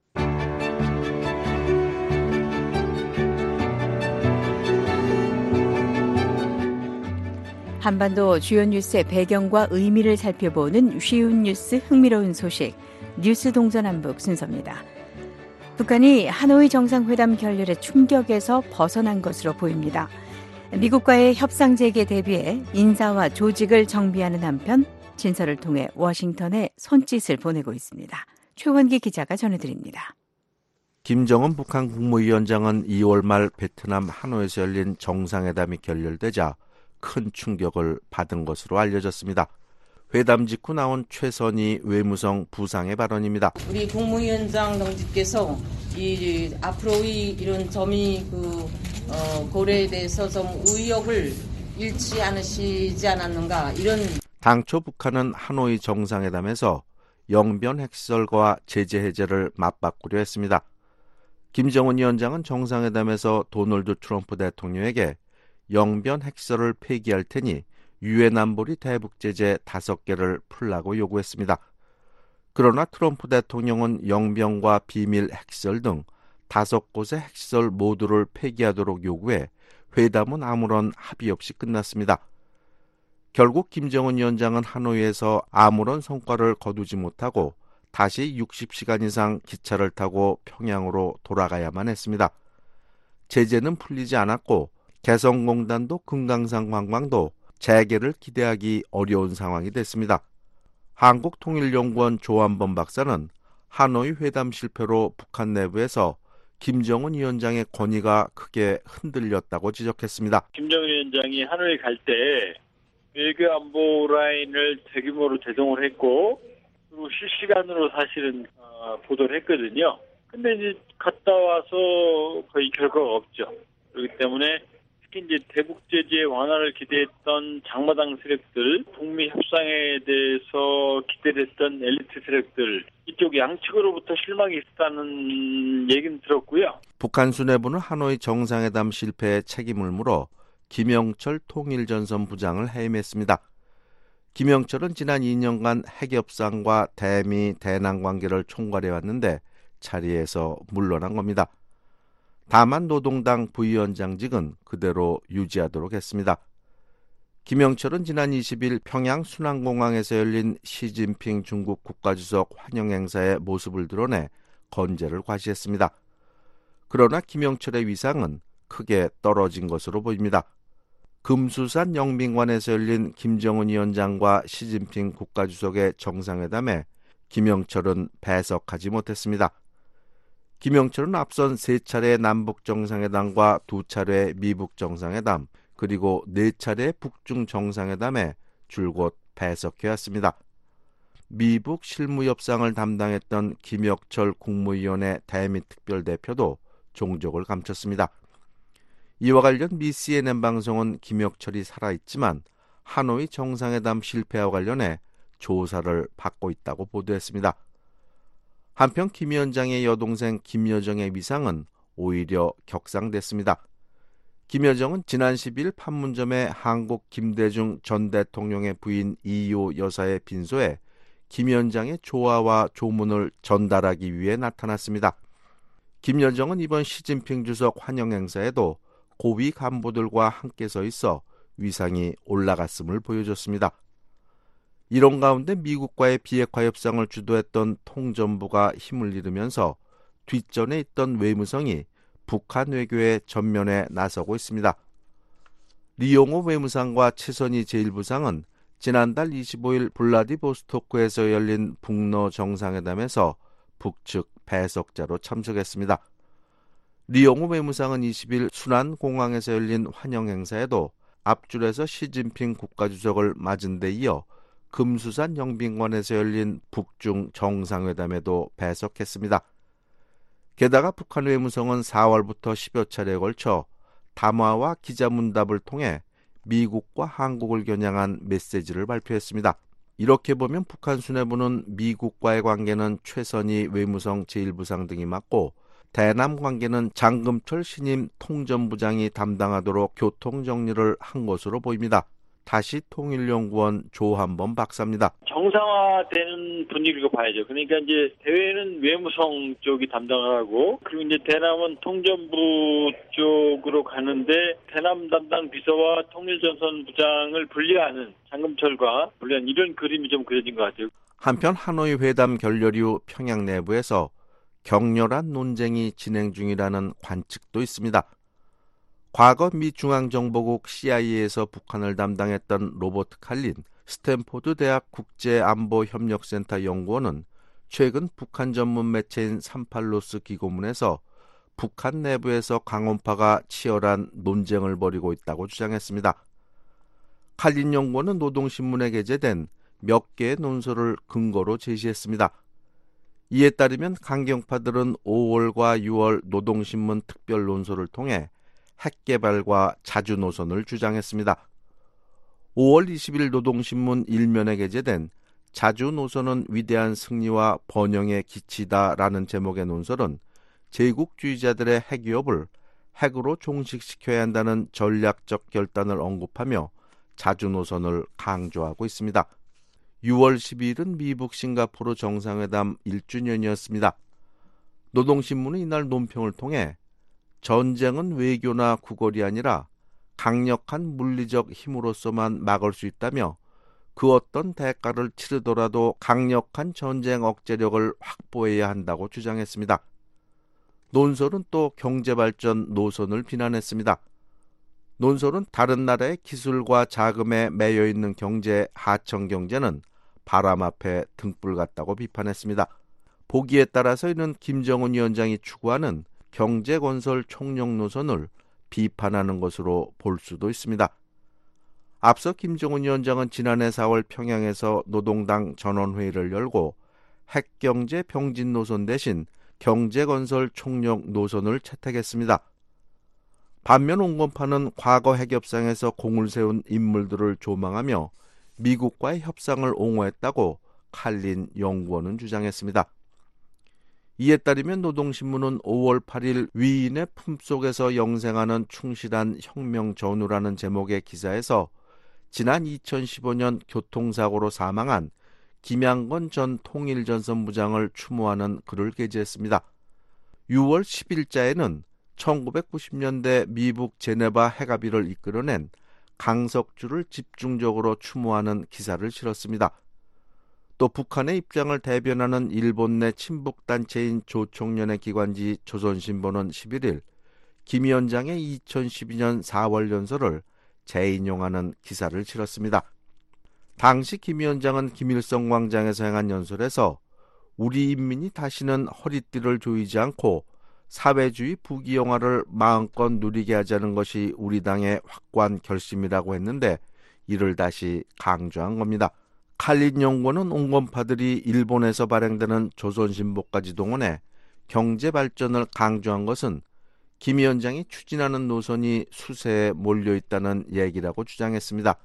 한반도 주요 뉴스의 배경과 의미를 살펴보는 쉬운 뉴스 흥미로운 소식 뉴스 동서남북 순서입니다. 북한이 하노이 정상회담 결렬의 충격에서 벗어난 것으로 보입니다. 미국과의 협상 재개 대비해 인사와 조직을 정비하는 한편 진서를 통해 워싱턴에 손짓을 보내고 있습니다. 최원기 기자가 전해드립니다. 김정은 북한 국무위원장은 2월 말 베트남 하노이에서 열린 정상회담이 결렬되자 큰 충격을 받은 것으로 알려졌습니다. 회담 직후 나온 최선희 외무성 부상의 발언입니다. 우리 국무위원장 동지께서 앞으로의 이런 점이 고려에 대해서 좀 의욕을 잃지 않으시지 않았는가 이런. 당초 북한은 하노이 정상회담에서 영변 핵시설과 제재 해제를 맞바꾸려 했습니다. 김정은 위원장은 정상회담에서 도널드 트럼프 대통령에게 영변 핵시설을 폐기할 테니 유엔 안보리 대북 제재 5개를 풀라고 요구했습니다. 그러나 트럼프 대통령은 영변과 비밀 핵시설 등 5곳의 핵시설 모두를 폐기하도록 요구해 회담은 아무런 합의 없이 끝났습니다. 결국 김정은 위원장은 하노이에서 아무런 성과를 거두지 못하고 다시 60시간 이상 기차를 타고 평양으로 돌아가야만 했습니다. 제재는 풀리지 않았고 개성공단도 금강산 관광도 재개를 기대하기 어려운 상황이 됐습니다. 한국통일연구원 조한범 박사는 하노이 회담 실패로 북한 내부에서 김정은 위원장의 권위가 크게 흔들렸다고 지적했습니다. 김정은 위원장이 하노이 갈 때 외교 안보 라인을 대규모로 재동을 했고 그리고 실시간으로 사실은 보도를 했거든요. 근데 이제 갔다 와서 거의 결과가 없죠. 그렇기 때문에 특히 이제 대북 제재 완화를 기대했던 장마당 세력들, 북미 협상에 대해서 기대를 했던 엘리트 세력들, 이쪽 양측으로부터 실망이 있었다는 얘기는 들었고요. 북한 수뇌부는 하노이 정상회담 실패에 책임을 물어 김영철 통일전선 부장을 해임했습니다. 김영철은 지난 2년간 핵협상과 대미, 대남 관계를 총괄해왔는데 자리에서 물러난 겁니다. 다만 노동당 부위원장직은 그대로 유지하도록 했습니다. 김영철은 지난 20일 평양 순안공항에서 열린 시진핑 중국 국가주석 환영 행사의 모습을 드러내 건재를 과시했습니다. 그러나 김영철의 위상은 크게 떨어진 것으로 보입니다. 금수산 영빈관에서 열린 김정은 위원장과 시진핑 국가주석의 정상회담에 김영철은 배석하지 못했습니다. 김영철은 앞선 3차례 남북 정상회담과 2차례 미북 정상회담, 그리고 4차례 북중 정상회담에 줄곧 배석해왔습니다. 미북 실무협상을 담당했던 김혁철 국무위원회 대미 특별대표도 종족을 감췄습니다. 이와 관련 미 CNN 방송은 김혁철이 살아있지만 하노이 정상회담 실패와 관련해 조사를 받고 있다고 보도했습니다. 한편 김 위원장의 여동생 김여정의 위상은 오히려 격상됐습니다. 김여정은 지난 10일 판문점에 한국 김대중 전 대통령의 부인 이효 여사의 빈소에 김 위원장의 조화와 조문을 전달하기 위해 나타났습니다. 김여정은 이번 시진핑 주석 환영 행사에도 고위 간부들과 함께 서 있어 위상이 올라갔음을 보여줬습니다. 이런 가운데 미국과의 비핵화 협상을 주도했던 통전부가 힘을 잃으면서 뒷전에 있던 외무성이 북한 외교에 전면에 나서고 있습니다. 리용호 외무상과 최선희 제1부상은 지난달 25일 블라디보스토크에서 열린 북러 정상회담에서 북측 배석자로 참석했습니다. 리용호 외무상은 20일 순안공항에서 열린 환영 행사에도 앞줄에서 시진핑 국가주석을 맞은 데 이어 금수산 영빈관에서 열린 북중 정상회담에도 배석했습니다. 게다가 북한 외무성은 4월부터 10여 차례에 걸쳐 담화와 기자문답을 통해 미국과 한국을 겨냥한 메시지를 발표했습니다. 이렇게 보면 북한 수뇌부는 미국과의 관계는 최선희 외무성 제1부상 등이 맡고 대남 관계는 장금철 신임 통전부장이 담당하도록 교통정리를 한 것으로 보입니다. 다시 통일연구원 조한범 박사입니다. 정상화되는 분위기로 봐야죠. 그러니까 이제 대외는 외무성 쪽이 담당을 하고, 그리고 이제 대남은 통전부 쪽으로 가는데 대남 담당 비서와 통일전선 부장을 분리하는, 장금철과 분리한 이런 그림이 좀 그려진 것 같아요. 한편 하노이 회담 결렬 이후 평양 내부에서 격렬한 논쟁이 진행 중이라는 관측도 있습니다. 과거 미 중앙정보국 CIA에서 북한을 담당했던 로버트 칼린 스탠포드 대학 국제안보협력센터 연구원은 최근 북한 전문 매체인 38로스 기고문에서 북한 내부에서 강원파가 치열한 논쟁을 벌이고 있다고 주장했습니다. 칼린 연구원은 노동신문에 게재된 몇 개의 논설을 근거로 제시했습니다. 이에 따르면 강경파들은 5월과 6월 노동신문 특별 논설을 통해 핵개발과 자주 노선을 주장했습니다. 5월 20일 노동신문 1면에 게재된 자주 노선은 위대한 승리와 번영의 기치다라는 제목의 논설은 제국주의자들의 핵 위협을 핵으로 종식시켜야 한다는 전략적 결단을 언급하며 자주 노선을 강조하고 있습니다. 6월 12일은 미북 싱가포르 정상회담 1주년이었습니다. 노동신문은 이날 논평을 통해 전쟁은 외교나 구걸이 아니라 강력한 물리적 힘으로서만 막을 수 있다며 그 어떤 대가를 치르더라도 강력한 전쟁 억제력을 확보해야 한다고 주장했습니다. 논설은 또 경제발전 노선을 비난했습니다. 논설은 다른 나라의 기술과 자금에 매여 있는 경제 하청 경제는 바람 앞에 등불 같다고 비판했습니다. 보기에 따라서 이는 김정은 위원장이 추구하는 경제건설 총력 노선을 비판하는 것으로 볼 수도 있습니다. 앞서 김정은 위원장은 지난해 4월 평양에서 노동당 전원회의를 열고 핵경제 병진 노선 대신 경제건설 총력 노선을 채택했습니다. 반면 온건파는 과거 핵협상에서 공을 세운 인물들을 조망하며 미국과의 협상을 옹호했다고 칼린 연구원은 주장했습니다. 이에 따르면 노동신문은 5월 8일 위인의 품속에서 영생하는 충실한 혁명 전우라는 제목의 기사에서 지난 2015년 교통사고로 사망한 김양건 전 통일전선부장을 추모하는 글을 게재했습니다. 6월 10일자에는 1990년대 미북 제네바 핵합의를 이끌어낸 강석주를 집중적으로 추모하는 기사를 실었습니다. 또 북한의 입장을 대변하는 일본 내 친북단체인 조총련의 기관지 조선신보는 11일 김 위원장의 2012년 4월 연설을 재인용하는 기사를 실었습니다. 당시 김 위원장은 김일성 광장에서 행한 연설에서 우리 인민이 다시는 허리띠를 조이지 않고 사회주의 부귀영화를 마음껏 누리게 하자는 것이 우리 당의 확고한 결심이라고 했는데 이를 다시 강조한 겁니다. 칼린 연구원은 온건파들이 일본에서 발행되는 조선신보까지 동원해 경제발전을 강조한 것은 김 위원장이 추진하는 노선이 수세에 몰려있다는 얘기라고 주장했습니다.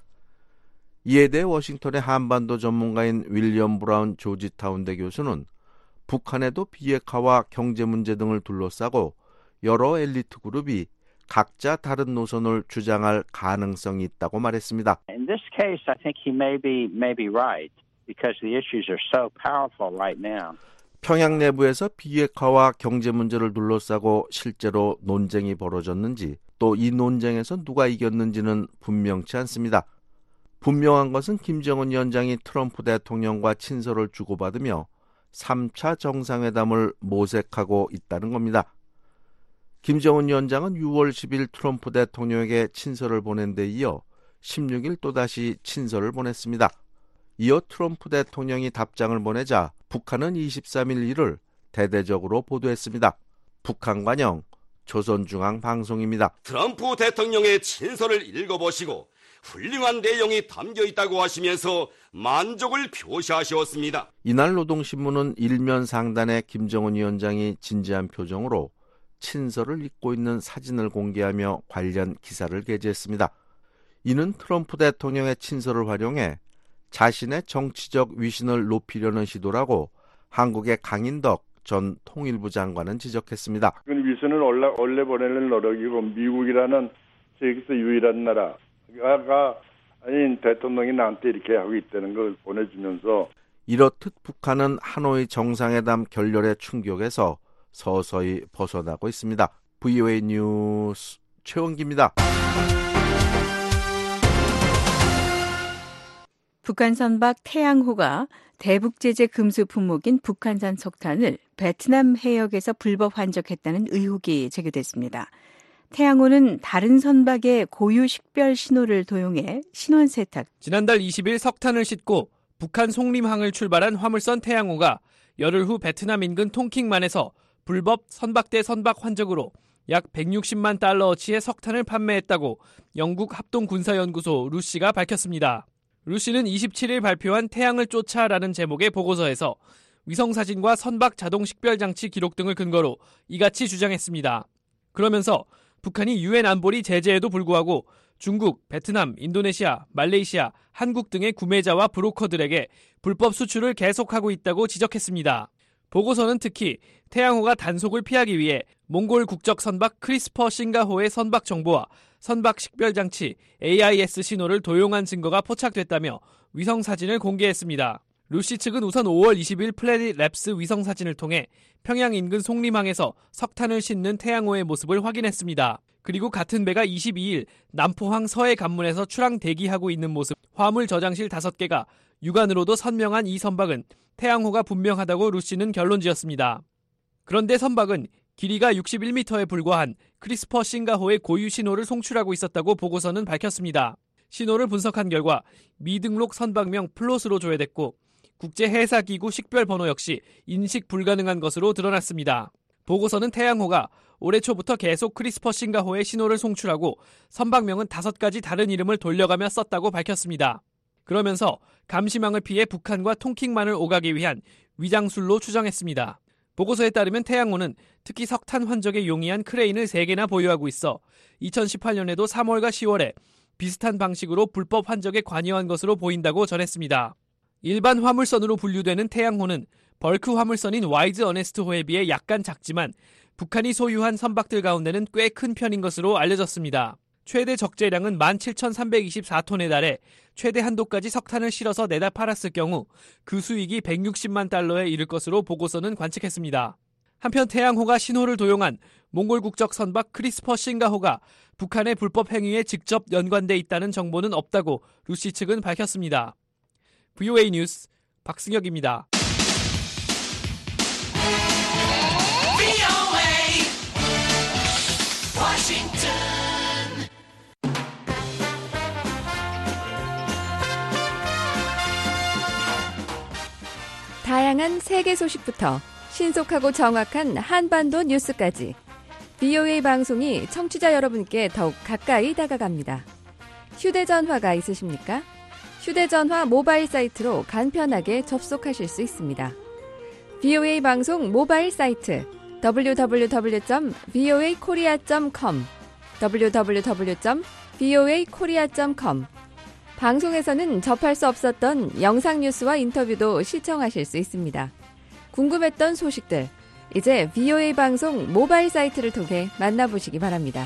이에 대해 워싱턴의 한반도 전문가인 윌리엄 브라운 조지타운대 교수는 북한에도 비핵화와 경제 문제 등을 둘러싸고 여러 엘리트 그룹이 각자 다른 노선을 주장할 가능성이 있다고 말했습니다. In this case, I think he may be right because the issues are so powerful right now. 평양 내부에서 비핵화와 경제 문제를 둘러싸고 실제로 논쟁이 벌어졌는지 또 이 논쟁에서 누가 이겼는지는 분명치 않습니다. 분명한 것은 김정은 위원장이 트럼프 대통령과 친서를 주고받으며 3차 정상회담을 모색하고 있다는 겁니다. 김정은 위원장은 6월 10일 트럼프 대통령에게 친서를 보낸 데 이어 16일 또다시 친서를 보냈습니다. 이어 트럼프 대통령이 답장을 보내자 북한은 23일 이를 대대적으로 보도했습니다. 북한 관영 조선중앙방송입니다. 트럼프 대통령의 친서를 읽어보시고 훌륭한 내용이 담겨 있다고 하시면서 만족을 표시하셨습니다. 이날 노동신문은 일면 상단에 김정은 위원장이 진지한 표정으로 친서를 읽고 있는 사진을 공개하며 관련 기사를 게재했습니다. 이는 트럼프 대통령의 친서를 활용해 자신의 정치적 위신을 높이려는 시도라고 한국의 강인덕 전 통일부 장관은 지적했습니다. 위신을 올려보내는 노력이고 미국이라는 세계에서 유일한 나라가 아닌 대통령이 나한테 이렇게 하고 있다는 걸 보내주면서 이렇듯 북한은 하노이 정상회담 결렬의 충격에서 서서히 벗어나고 있습니다. VOA 뉴스 최원기입니다. 북한 선박 태양호가 대북 제재 금수 품목인 북한산 석탄을 베트남 해역에서 불법 환적했다는 의혹이 제기됐습니다. 태양호는 다른 선박의 고유 식별 신호를 도용해 신원 세탁. 지난달 20일 석탄을 싣고 북한 송림항을 출발한 화물선 태양호가 열흘 후 베트남 인근 통킹만에서 불법 선박대 선박 환적으로 약 160만 달러어치의 석탄을 판매했다고 영국 합동군사연구소 루시가 밝혔습니다. 루시는 27일 발표한 태양을 쫓아라는 제목의 보고서에서 위성사진과 선박 자동 식별장치 기록 등을 근거로 이같이 주장했습니다. 그러면서 북한이 유엔 안보리 제재에도 불구하고 중국, 베트남, 인도네시아, 말레이시아, 한국 등의 구매자와 브로커들에게 불법 수출을 계속하고 있다고 지적했습니다. 보고서는 특히 태양호가 단속을 피하기 위해 몽골 국적 선박 크리스퍼 싱가호의 선박 정보와 선박 식별장치 AIS 신호를 도용한 증거가 포착됐다며 위성사진을 공개했습니다. 루시 측은 우선 5월 20일 플래닛 랩스 위성사진을 통해 평양 인근 송림항에서 석탄을 싣는 태양호의 모습을 확인했습니다. 그리고 같은 배가 22일 남포항 서해 관문에서 출항 대기하고 있는 모습, 화물 저장실 5개가 육안으로도 선명한 이 선박은 태양호가 분명하다고 루시는 결론지었습니다. 그런데 선박은 길이가 61m에 불과한 크리스퍼 싱가호의 고유 신호를 송출하고 있었다고 보고서는 밝혔습니다. 신호를 분석한 결과 미등록 선박명 플롯으로 조회됐고 국제해사기구 식별번호 역시 인식 불가능한 것으로 드러났습니다. 보고서는 태양호가 올해 초부터 계속 크리스퍼 싱가호의 신호를 송출하고 선박명은 5가지 다른 이름을 돌려가며 썼다고 밝혔습니다. 그러면서 감시망을 피해 북한과 통킹만을 오가기 위한 위장술로 추정했습니다. 보고서에 따르면 태양호는 특히 석탄 환적에 용이한 크레인을 3개나 보유하고 있어 2018년에도 3월과 10월에 비슷한 방식으로 불법 환적에 관여한 것으로 보인다고 전했습니다. 일반 화물선으로 분류되는 태양호는 벌크 화물선인 와이즈 어네스트호에 비해 약간 작지만 북한이 소유한 선박들 가운데는 꽤 큰 편인 것으로 알려졌습니다. 최대 적재량은 17,324톤에 달해 최대 한도까지 석탄을 실어서 내다 팔았을 경우 그 수익이 160만 달러에 이를 것으로 보고서는 관측했습니다. 한편 태양호가 신호를 도용한 몽골 국적 선박 크리스퍼 싱가호가 북한의 불법 행위에 직접 연관돼 있다는 정보는 없다고 루시 측은 밝혔습니다. VOA 뉴스 박승혁입니다. 다양한 세계 소식부터 신속하고 정확한 한반도 뉴스까지 VOA 방송이 청취자 여러분께 더욱 가까이 다가갑니다. 휴대전화가 있으십니까? 휴대전화 모바일 사이트로 간편하게 접속하실 수 있습니다. VOA 방송 모바일 사이트 www.voakorea.com www.voakorea.com 방송에서는 접할 수 없었던 영상 뉴스와 인터뷰도 시청하실 수 있습니다. 궁금했던 소식들, 이제 VOA 방송 모바일 사이트를 통해 만나보시기 바랍니다.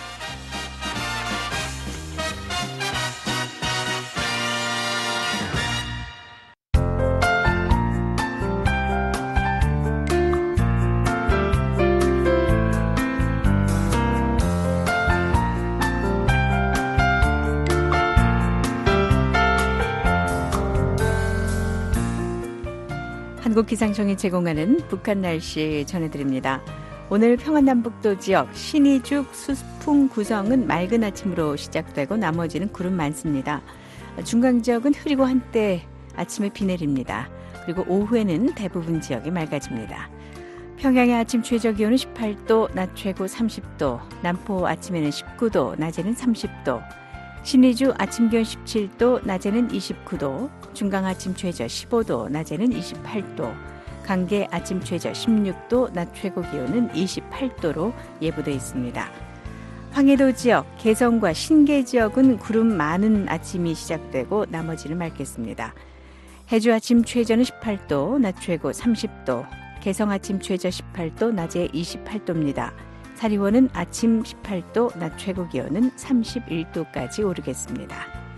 한국기상청이 제공하는 북한 날씨 전해드립니다. 오늘 평안남북도 지역 신의죽 수풍 구성은 맑은 아침으로 시작되고 나머지는 구름 많습니다. 중강 지역은 흐리고 한때 아침에 비 내립니다. 그리고 오후에는 대부분 지역이 맑아집니다. 평양의 아침 최저기온은 18도, 낮 최고 30도, 남포 아침에는 19도, 낮에는 30도, 신의주 아침 기온 17도, 낮에는 29도, 중강 아침 최저 15도, 낮에는 28도, 강계 아침 최저 16도, 낮 최고 기온은 28도로 예보되어 있습니다. 황해도 지역, 개성과 신계 지역은 구름 많은 아침이 시작되고 나머지는 맑겠습니다. 해주 아침 최저는 18도, 낮 최고 30도, 개성 아침 최저 18도, 낮에 28도입니다. 사리원은 아침 18도, 낮 최고 기온은 31도까지 오르겠습니다.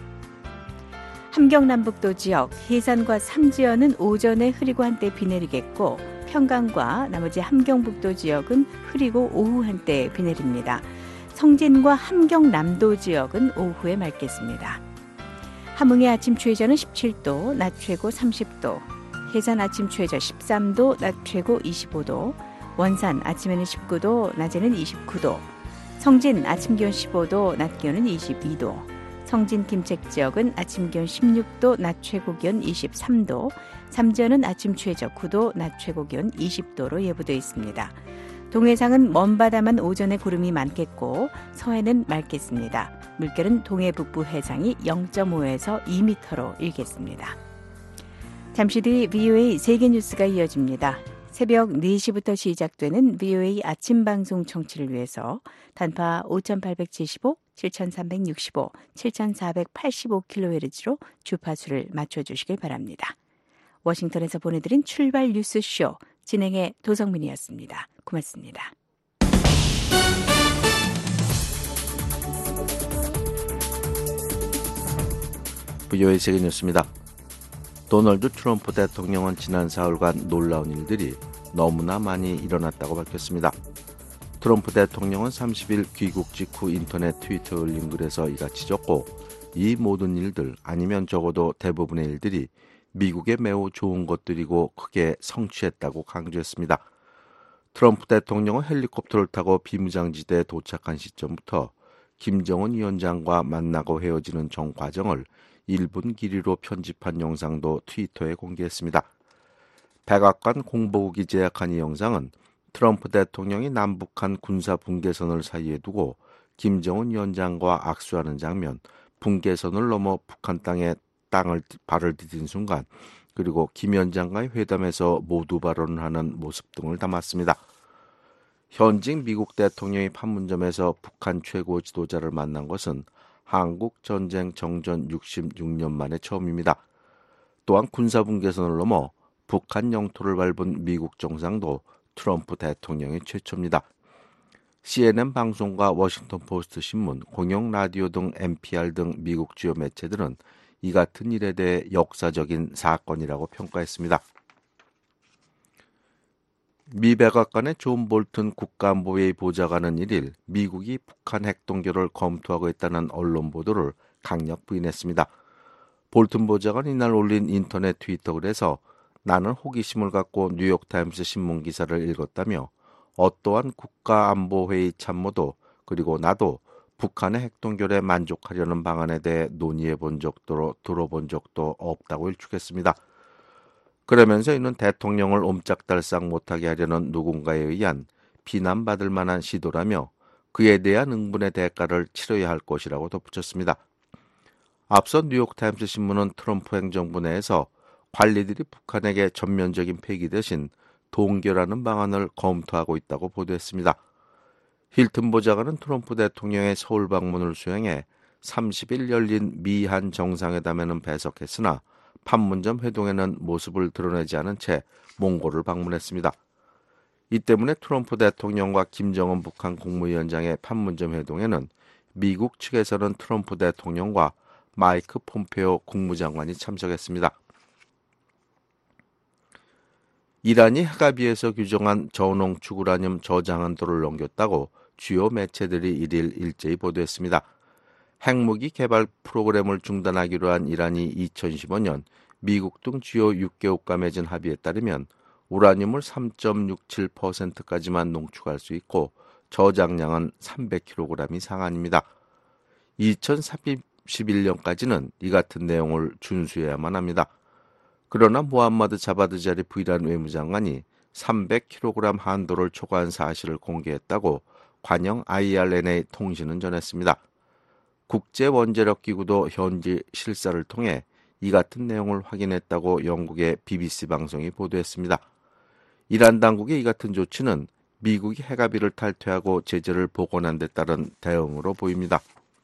함경남북도 지역, 해산과 삼지연은 오전에 흐리고 한때 비 내리겠고 평강과 나머지 함경북도 지역은 흐리고 오후 한때 비 내립니다. 성진과 함경남도 지역은 오후에 맑겠습니다. 함흥의 아침 최저는 17도, 낮 최고 30도, 해산 아침 최저 13도, 낮 최고 25도, 원산 아침에는 19도, 낮에는 29도, 성진 아침 기온 15도, 낮 기온은 22도, 성진 김책 지역은 아침 기온 16도, 낮 최고 기온 23도, 삼지연은 아침 최저 9도, 낮 최고 기온 20도로 예보되어 있습니다. 동해상은 먼바다만 오전에 구름이 많겠고 서해는 맑겠습니다. 물결은 동해 북부 해상이 0.5에서 2m로 일겠습니다. 잠시 뒤 VOA 세계뉴스가 이어집니다. 새벽 4시부터 시작되는 VOA 아침 방송 청취를 위해서 단파 5875, 7365, 7485kHz로 주파수를 맞춰주시길 바랍니다. 워싱턴에서 보내드린 출발 뉴스쇼 진행의 도성민이었습니다. 고맙습니다. VOA 세계뉴스입니다. 도널드 트럼프 대통령은 지난 사흘간 놀라운 일들이 너무나 많이 일어났다고 밝혔습니다. 트럼프 대통령은 30일 귀국 직후 인터넷 트위터에 올린 글에서 이같이 적고 이 모든 일들 아니면 적어도 대부분의 일들이 미국에 매우 좋은 것들이고 크게 성취했다고 강조했습니다. 트럼프 대통령은 헬리콥터를 타고 비무장지대에 도착한 시점부터 김정은 위원장과 만나고 헤어지는 전 과정을 1분 길이로 편집한 영상도 트위터에 공개했습니다. 백악관 공보국이 제작한 이 영상은 트럼프 대통령이 남북한 군사 분계선을 사이에 두고 김정은 위원장과 악수하는 장면, 분계선을 넘어 북한 땅에 발을 디딘 순간, 그리고 김 위원장과의 회담에서 모두 발언을 하는 모습 등을 담았습니다. 현직 미국 대통령이 판문점에서 북한 최고 지도자를 만난 것은 한국 전쟁 정전 66년 만에 처음입니다. 또한 군사분계선을 넘어 북한 영토를 밟은 미국 정상도 트럼프 대통령이 최초입니다. CNN 방송과 워싱턴 포스트 신문, 공영 라디오 등 NPR 등 미국 주요 매체들은 이 같은 일에 대해 역사적인 사건이라고 평가했습니다. 미 백악관의 존 볼튼 국가안보회의 보좌관은 1일 미국이 북한 핵동결을 검토하고 있다는 언론 보도를 강력 부인했습니다. 볼튼 보좌관은 이날 올린 인터넷 트위터 글에서 나는 호기심을 갖고 뉴욕타임스 신문 기사를 읽었다며 어떠한 국가안보회의 참모도 그리고 나도 북한의 핵동결에 만족하려는 방안에 대해 논의해 본 적도 들어본 적도 없다고 일축했습니다. 그러면서 이는 대통령을 옴짝달싹 못하게 하려는 누군가에 의한 비난받을 만한 시도라며 그에 대한 응분의 대가를 치러야 할 것이라고 덧붙였습니다. 앞서 뉴욕타임스 신문은 트럼프 행정부 내에서 관리들이 북한에게 전면적인 폐기 대신 동결하는 방안을 검토하고 있다고 보도했습니다. 힐튼 보좌관은 트럼프 대통령의 서울 방문을 수행해 30일 열린 미한 정상회담에는 배석했으나 판문점 회동에는 모습을 드러내지 않은 채 몽골을 방문했습니다. 이 때문에 트럼프 대통령과 김정은 북한 국무위원장의 판문점 회동에는 미국 측에서는 트럼프 대통령과 마이크 폼페오 국무장관이 참석했습니다. 이란이 핵합의에서 규정한 저농축 우라늄 저장 한도를 넘겼다고 주요 매체들이 1일 일제히 보도했습니다. 핵무기 개발 프로그램을 중단하기로 한 이란이 2015년 미국 등 주요 6개국과 맺은 합의에 따르면 우라늄을 3.67%까지만 농축할 수 있고 저장량은 300kg이 상한입니다. 2031년까지는 이 같은 내용을 준수해야만 합니다. 그러나 모함마드 자바드 자리프 이란 외무장관이 300kg 한도를 초과한 사실을 공개했다고 관영 IRNA 통신은 전했습니다. 국제원자력기구도 현지 실사를 통해 이 같은 내용을 확인했다고 영국의 BBC 방송이 보도했습니다. 이란 당국의 이 같은 조치는 미국이 핵합의를 탈퇴하고 제재를 복원한 데 따른 대응으로 보입니다.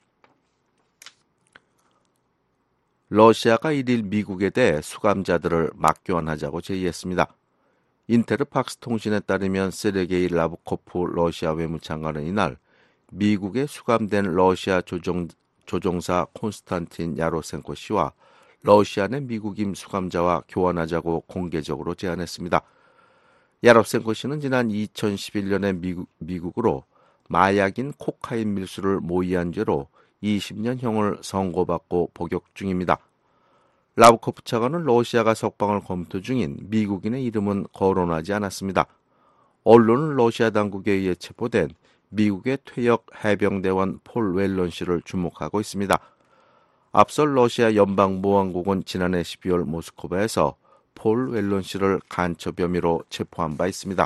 러시아가 1일 미국에 대해 수감자들을 맞교환하자고 제의했습니다. 인테르팍스 통신에 따르면 세르게이 라브코프 러시아 외무장관은 이날 미국에 수감된 러시아 조종사 콘스탄틴 야로센코 씨와 러시아 내 미국인 수감자와 교환하자고 공개적으로 제안했습니다. 야로센코 씨는 지난 2011년에 미국으로 마약인 코카인 밀수를 모의한 죄로 20년형을 선고받고 복역 중입니다. 라브코프 차관은 러시아가 석방을 검토 중인 미국인의 이름은 거론하지 않았습니다. 언론은 러시아 당국에 의해 체포된 미국의 퇴역 해병대원 폴 웰런 씨를 주목하고 있습니다. 앞서 러시아 연방보안국은 지난해 12월 모스크바에서 폴 웰런 씨를 간첩 혐의로 체포한 바 있습니다.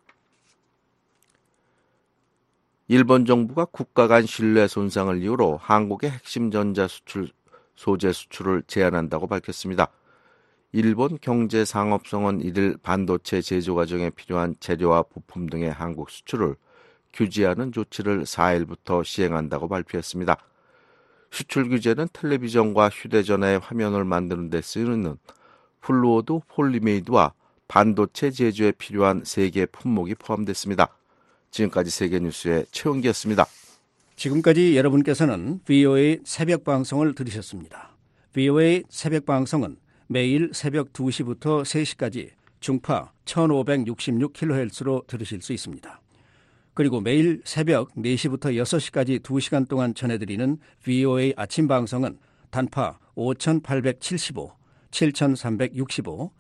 일본 정부가 국가 간 신뢰 손상을 이유로 한국의 핵심 전자 소재 수출을 제한한다고 밝혔습니다. 일본 경제상업성은 1일 반도체 제조 과정에 필요한 재료와 부품 등의 한국 수출을 규제하는 조치를 4일부터 시행한다고 발표했습니다. 수출 규제는 텔레비전과 휴대전화의 화면을 만드는 데 쓰이는 플루오드 폴리메이드와 반도체 제조에 필요한 세계 품목이 포함됐습니다. 지금까지 세계뉴스의 최원기였습니다. 지금까지 여러분께서는 VOA 새벽 방송을 들으셨습니다. VOA 새벽 방송은 매일 새벽 2시부터 3시까지 중파 1566kHz로 들으실 수 있습니다. 그리고 매일 새벽 4시부터 6시까지 2시간 동안 전해드리는 VOA 아침 방송은 단파 5875, 7365,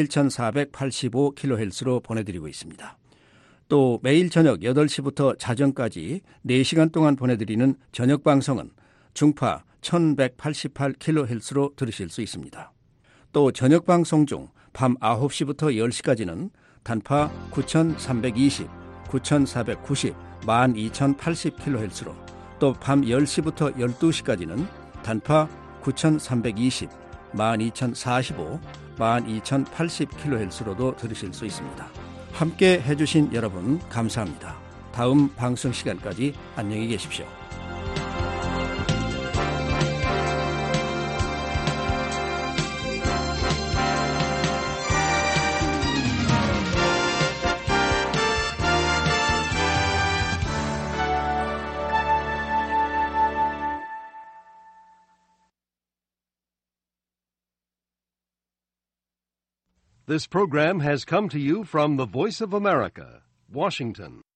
7485kHz로 보내드리고 있습니다. 또 매일 저녁 8시부터 자정까지 4시간 동안 보내드리는 저녁 방송은 중파 1188kHz로 들으실 수 있습니다. 또 저녁 방송 중 밤 9시부터 10시까지는 단파 9320, 9490, 12080kHz로 또 밤 10시부터 12시까지는 단파 9320, 12045, 12080kHz로도 들으실 수 있습니다. 함께 해주신 여러분 감사합니다. 다음 방송 시간까지 안녕히 계십시오. This program has come to you from the Voice of America, Washington.